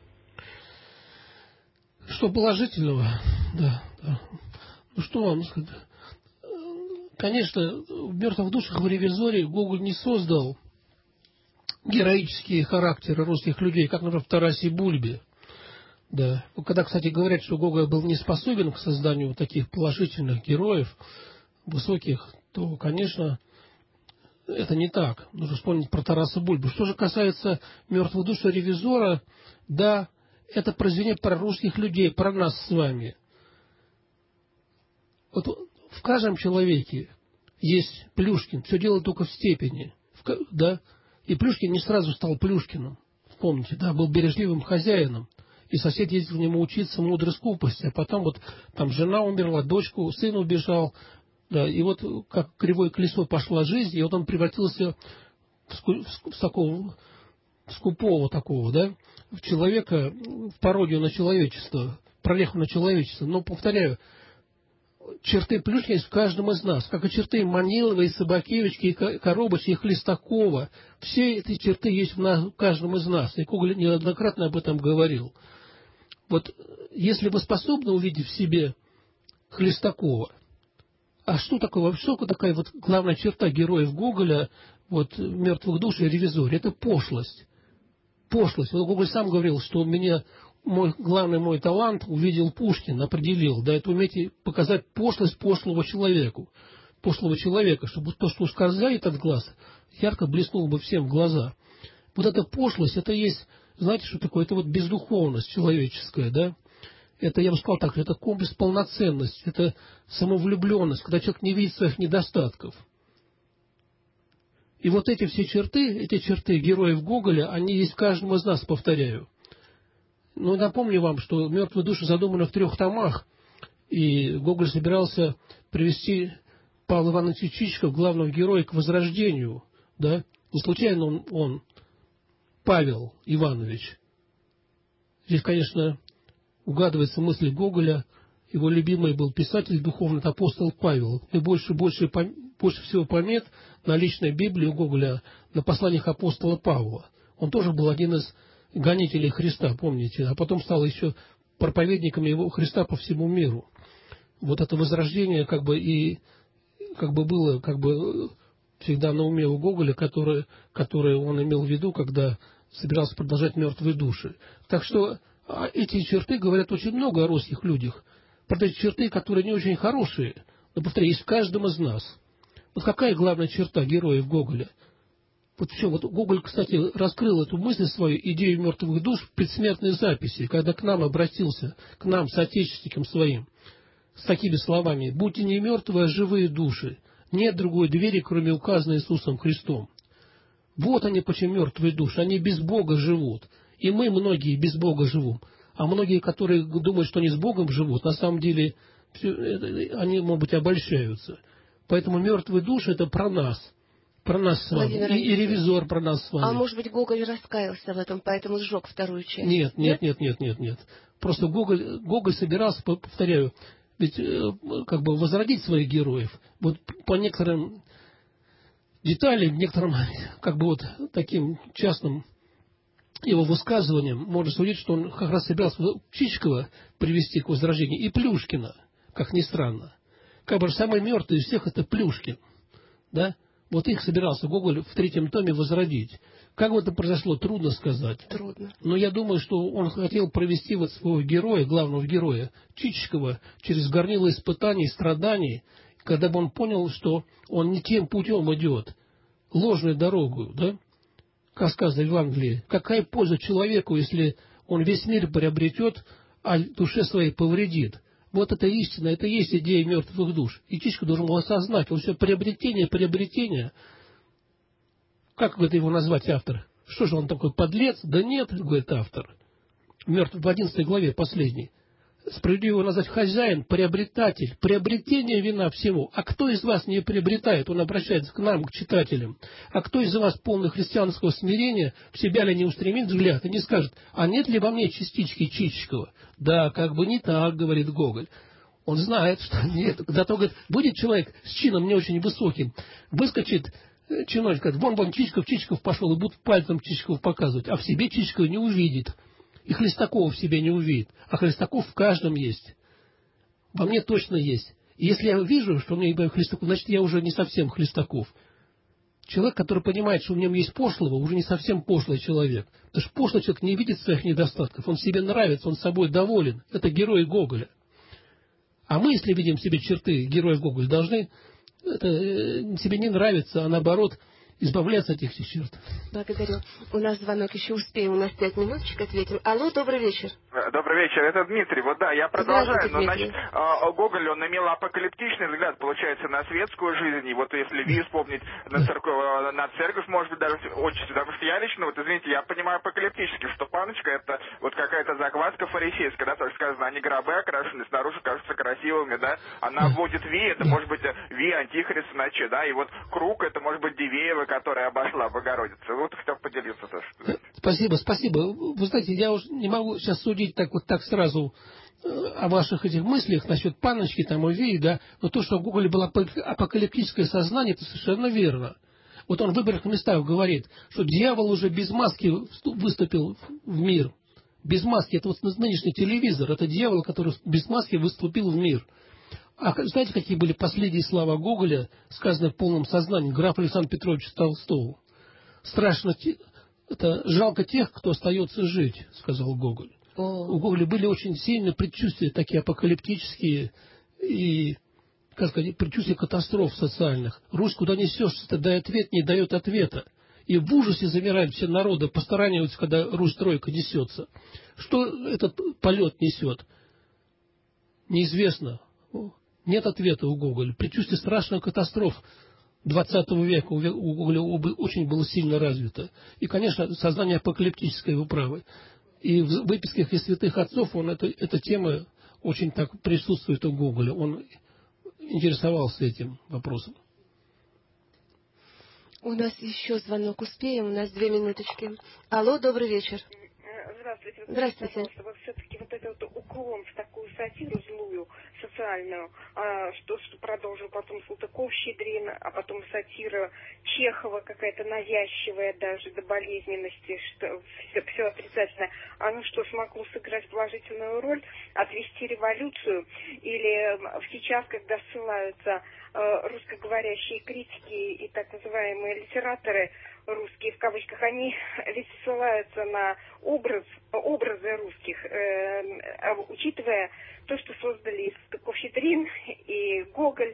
Что положительного? Да. Ну что вам сказать? Конечно, в «Мертвых душах» в «Ревизоре» Гоголь не создал героические характеры русских людей, как, например, в Тарасе Бульбе. Да. Когда, кстати, говорят, что Гоголь был не способен к созданию таких положительных героев, высоких, то, конечно, это не так. Нужно вспомнить про Тараса Бульбу. Что же касается «Мертвых душ» и «Ревизора», да, это произведение про русских людей, про нас с вами. Вот в каждом человеке есть Плюшкин, все дело только в степени. Да? И Плюшкин не сразу стал Плюшкиным. Помните, да, был бережливым хозяином. И сосед ездил к нему учиться мудрой скупости. А потом вот там жена умерла, дочку, сын убежал. Да, и вот как кривое колесо пошла жизнь, и вот он превратился в такого скупого такого, да, в человека, в пародию на человечество, пролеху на человечество. Но, повторяю, черты Плюшкина есть в каждом из нас, как и черты Манилова, и Собакевича, и Коробыча, и Хлестакова. Все эти черты есть в каждом из нас. И Гоголь неоднократно об этом говорил. Вот если вы способны увидеть в себе Хлестакова, а что такое такая вот главная черта героев Гоголя, вот «Мертвых душ» и «Ревизоре»? Это пошлость. Пошлость. Вот Гоголь сам говорил, что главный мой талант увидел Пушкин, определил. Да, это уметь показать пошлость пошлого человека, чтобы то, что ускользает от глаз, ярко блеснуло бы всем в глаза. Вот эта пошлость, это есть, знаете, что такое? Это вот бездуховность человеческая, да? Это, я бы сказал так, это комплекс полноценности, это самовлюбленность, когда человек не видит своих недостатков. И вот эти все черты героев Гоголя, они есть в каждом из нас, повторяю. Ну, напомню вам, что «Мертвые души» задуманы в 3 томах, и Гоголь собирался привести Павла Ивановича Чичикова, главного героя, к возрождению. Да? Не случайно он Павел Иванович. Здесь, конечно, угадывается мысль Гоголя. Его любимый был писатель духовный, апостол Павел. И больше всего помет на личной Библии у Гоголя на посланиях апостола Павла. Он тоже был один из гонителей Христа, помните, а потом стал еще проповедником его Христа по всему миру. Вот это возрождение было всегда на уме у Гоголя, которое он имел в виду, когда собирался продолжать «Мертвые души». Так что эти черты говорят очень много о русских людях. Правда, эти черты, которые не очень хорошие, но, повторяю, есть в каждом из нас. Вот какая главная черта героев Гоголя? Вот все. Вот Гоголь, кстати, раскрыл эту мысль свою, идею «Мертвых душ» в предсмертной записи, когда к нам обратился, к нам, соотечественникам своим, с такими словами: «Будьте не мертвые, а живые души. Нет другой двери, кроме указанной Иисусом Христом». Вот они почему мертвые души. Они без Бога живут. И мы, многие, без Бога живем. А многие, которые думают, что они с Богом живут, на самом деле они, может быть, обольщаются. Поэтому «Мертвые души» — это про нас. Про нас с вами. И «Ревизор» про нас с вами. А может быть, Гоголь раскаялся в этом, поэтому сжег 2-ю часть? Нет. Просто Гоголь собирался, повторяю, ведь возродить своих героев. Вот по некоторым деталям, некоторым таким частным его высказываниям можно судить, что он как раз собирался Чичикова привести к возрождению, и Плюшкина, как ни странно. Самый мертвый из всех — это Плюшкин. Да? Вот их собирался Гоголь в 3 томе возродить. Как это произошло, трудно сказать. Трудно. Но я думаю, что он хотел провести вот своего героя, главного героя, Чичикова, через горнило испытаний, страданий, когда бы он понял, что он не тем путем идет, ложной дорогой, да? Как сказано в Евангелии, какая польза человеку, если он весь мир приобретет, а душе своей повредит. Вот это истина, это и есть идея мертвых душ. И птичка должен был осознать, вот все приобретение. Как говорит его назвать автор? Что же он такой, подлец? Да нет, говорит автор. Мертв в 11 главе, последний. Справедливо назвать хозяин, приобретатель. Приобретение вина всего. А кто из вас не приобретает? Он обращается к нам, к читателям. А кто из вас полный христианского смирения, в себя ли не устремит взгляд и не скажет, а нет ли во мне частички Чичикова? Да, как бы не так, говорит Гоголь. Он знает, что нет. Зато, говорит, будет человек с чином не очень высоким, выскочит чиновник, говорит, вон Чичиков пошел, и будут пальцем Чичиков показывать, а в себе Чичикова не увидит. И Хлестакова в себе не увидит. А Хлестаков в каждом есть. Во мне точно есть. И если я вижу, что у меня Хлестаков, значит, я уже не совсем Хлестаков. Человек, который понимает, что в нем есть пошлого, уже не совсем пошлый человек. Потому что пошлый человек не видит своих недостатков. Он себе нравится, он собой доволен. Это герои Гоголя. А мы, если видим в себе черты героев Гоголя, должны это себе не нравиться, а наоборот избавляться от этих черт. Благодарю. У нас звонок, еще успеем, у нас 5 минуточек, ответим. Алло, добрый вечер. Добрый вечер, это Дмитрий. Вот да, я продолжаю. Но, значит, Гоголь, он имел апокалиптичный взгляд, получается, на светскую жизнь. И вот если Ви вспомнить на церковь, может быть, даже очень, потому что я лично, вот извините, я понимаю апокалиптически, что паночка это вот какая-то закваска фарисейская, да, то есть сказано, они гробы окрашены, снаружи кажутся красивыми, да, она вводит Ви, это может быть Ви, антихрист, значит, да, и вот круг, это может быть Дивеева, которая обошла Богородицу. Вот хотел поделиться тоже. Спасибо. Вы знаете, я уже не могу сейчас судить так сразу о ваших этих мыслях насчет паночки, там, Увеи, да, но то, что у Гоголя было апокалиптическое сознание, это совершенно верно. Вот он в выборных местах говорит, что дьявол уже без маски выступил в мир. Без маски. Это вот нынешний телевизор. Это дьявол, который без маски выступил в мир. А знаете, какие были последние слова Гоголя, сказанные в полном сознании, графа Александра Петровича Толстого? Страшно, это жалко тех, кто остается жить, сказал Гоголь. У Гоголя были очень сильные предчувствия, такие апокалиптические, и, как сказать, предчувствия катастроф социальных. Русь, куда несешься, ты дай ответ, не дает ответа. И в ужасе замирают все народы, постараниваются, когда Русь-тройка несется. Что этот полет несет? Неизвестно. Нет ответа у Гоголя. Предчувствие страшных катастроф 20 века у Гоголя очень было сильно развито. И, конечно, сознание апокалиптическое, вы правы. И в выписках из святых отцов эта тема очень так присутствует у Гоголя. Он интересовался этим вопросом. У нас еще звонок, успеем, у нас 2 минуточки. Алло, добрый вечер. Здравствуйте. Здравствуйте. Пожалуйста, вот все-таки вот этот уклон в такую сатиру злую, социальную, что продолжил потом Салтыков-Щедрин, а потом сатира Чехова какая-то навязчивая даже до болезненности, что все отрицательное. Оно что, смогло сыграть положительную роль, отвести революцию? Или сейчас, когда ссылаются русскоговорящие критики и так называемые литераторы, русские в кавычках, они ведь ссылаются на образы русских, учитывая то, что создали Салтыков-Щедрин и Гоголь.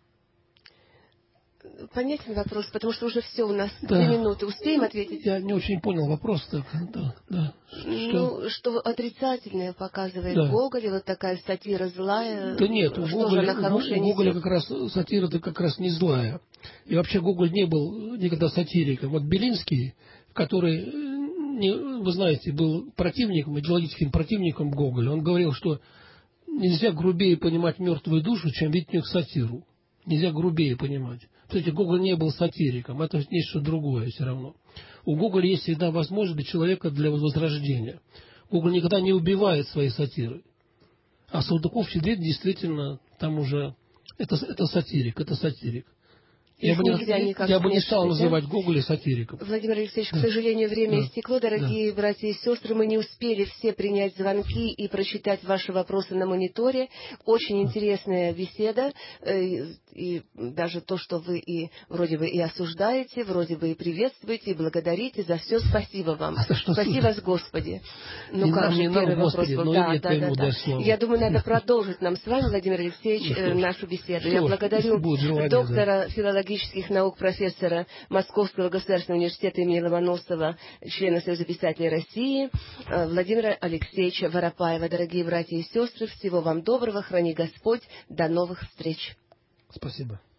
Понятен вопрос, потому что уже все у нас 2 минуты. Успеем ответить? Я не очень понял вопрос. Да. Что отрицательное показывает Гоголь, вот такая сатира злая. Да нет, у Гоголя как раз сатира-то как раз не злая. И вообще Гоголь не был никогда сатириком. Вот Белинский, который, вы знаете, был противником, идеологическим противником Гоголя, он говорил, что нельзя грубее понимать мертвую душу, чем видеть в них сатиру. Нельзя грубее понимать. Кстати, Гоголь не был сатириком, это нечто другое все равно. У Гоголя есть всегда возможность для человека для возрождения. Гоголь никогда не убивает свои сатиры. А Салтыков-Щедрин действительно там уже это сатирик. Я бы не стал называть Гоголя сатириком. Владимир Алексеевич, к сожалению, время истекло. Дорогие братья и сестры, мы не успели все принять звонки и прочитать ваши вопросы на мониторе. Очень интересная беседа. И даже то, что вы и вроде бы и осуждаете, вроде бы и приветствуете, и благодарите за все. Спасибо вам. Спасибо вас, Господи. Ну как же, первый вопрос был. Да. Я думаю, надо продолжить нам с вами, Владимир Алексеевич, нашу беседу. Я благодарю доктора филологии филологических наук, профессора Московского государственного университета имени Ломоносова, члена Союза писателей России, Владимира Алексеевича Воропаева. Дорогие братья и сестры, всего вам доброго, храни Господь, до новых встреч. Спасибо.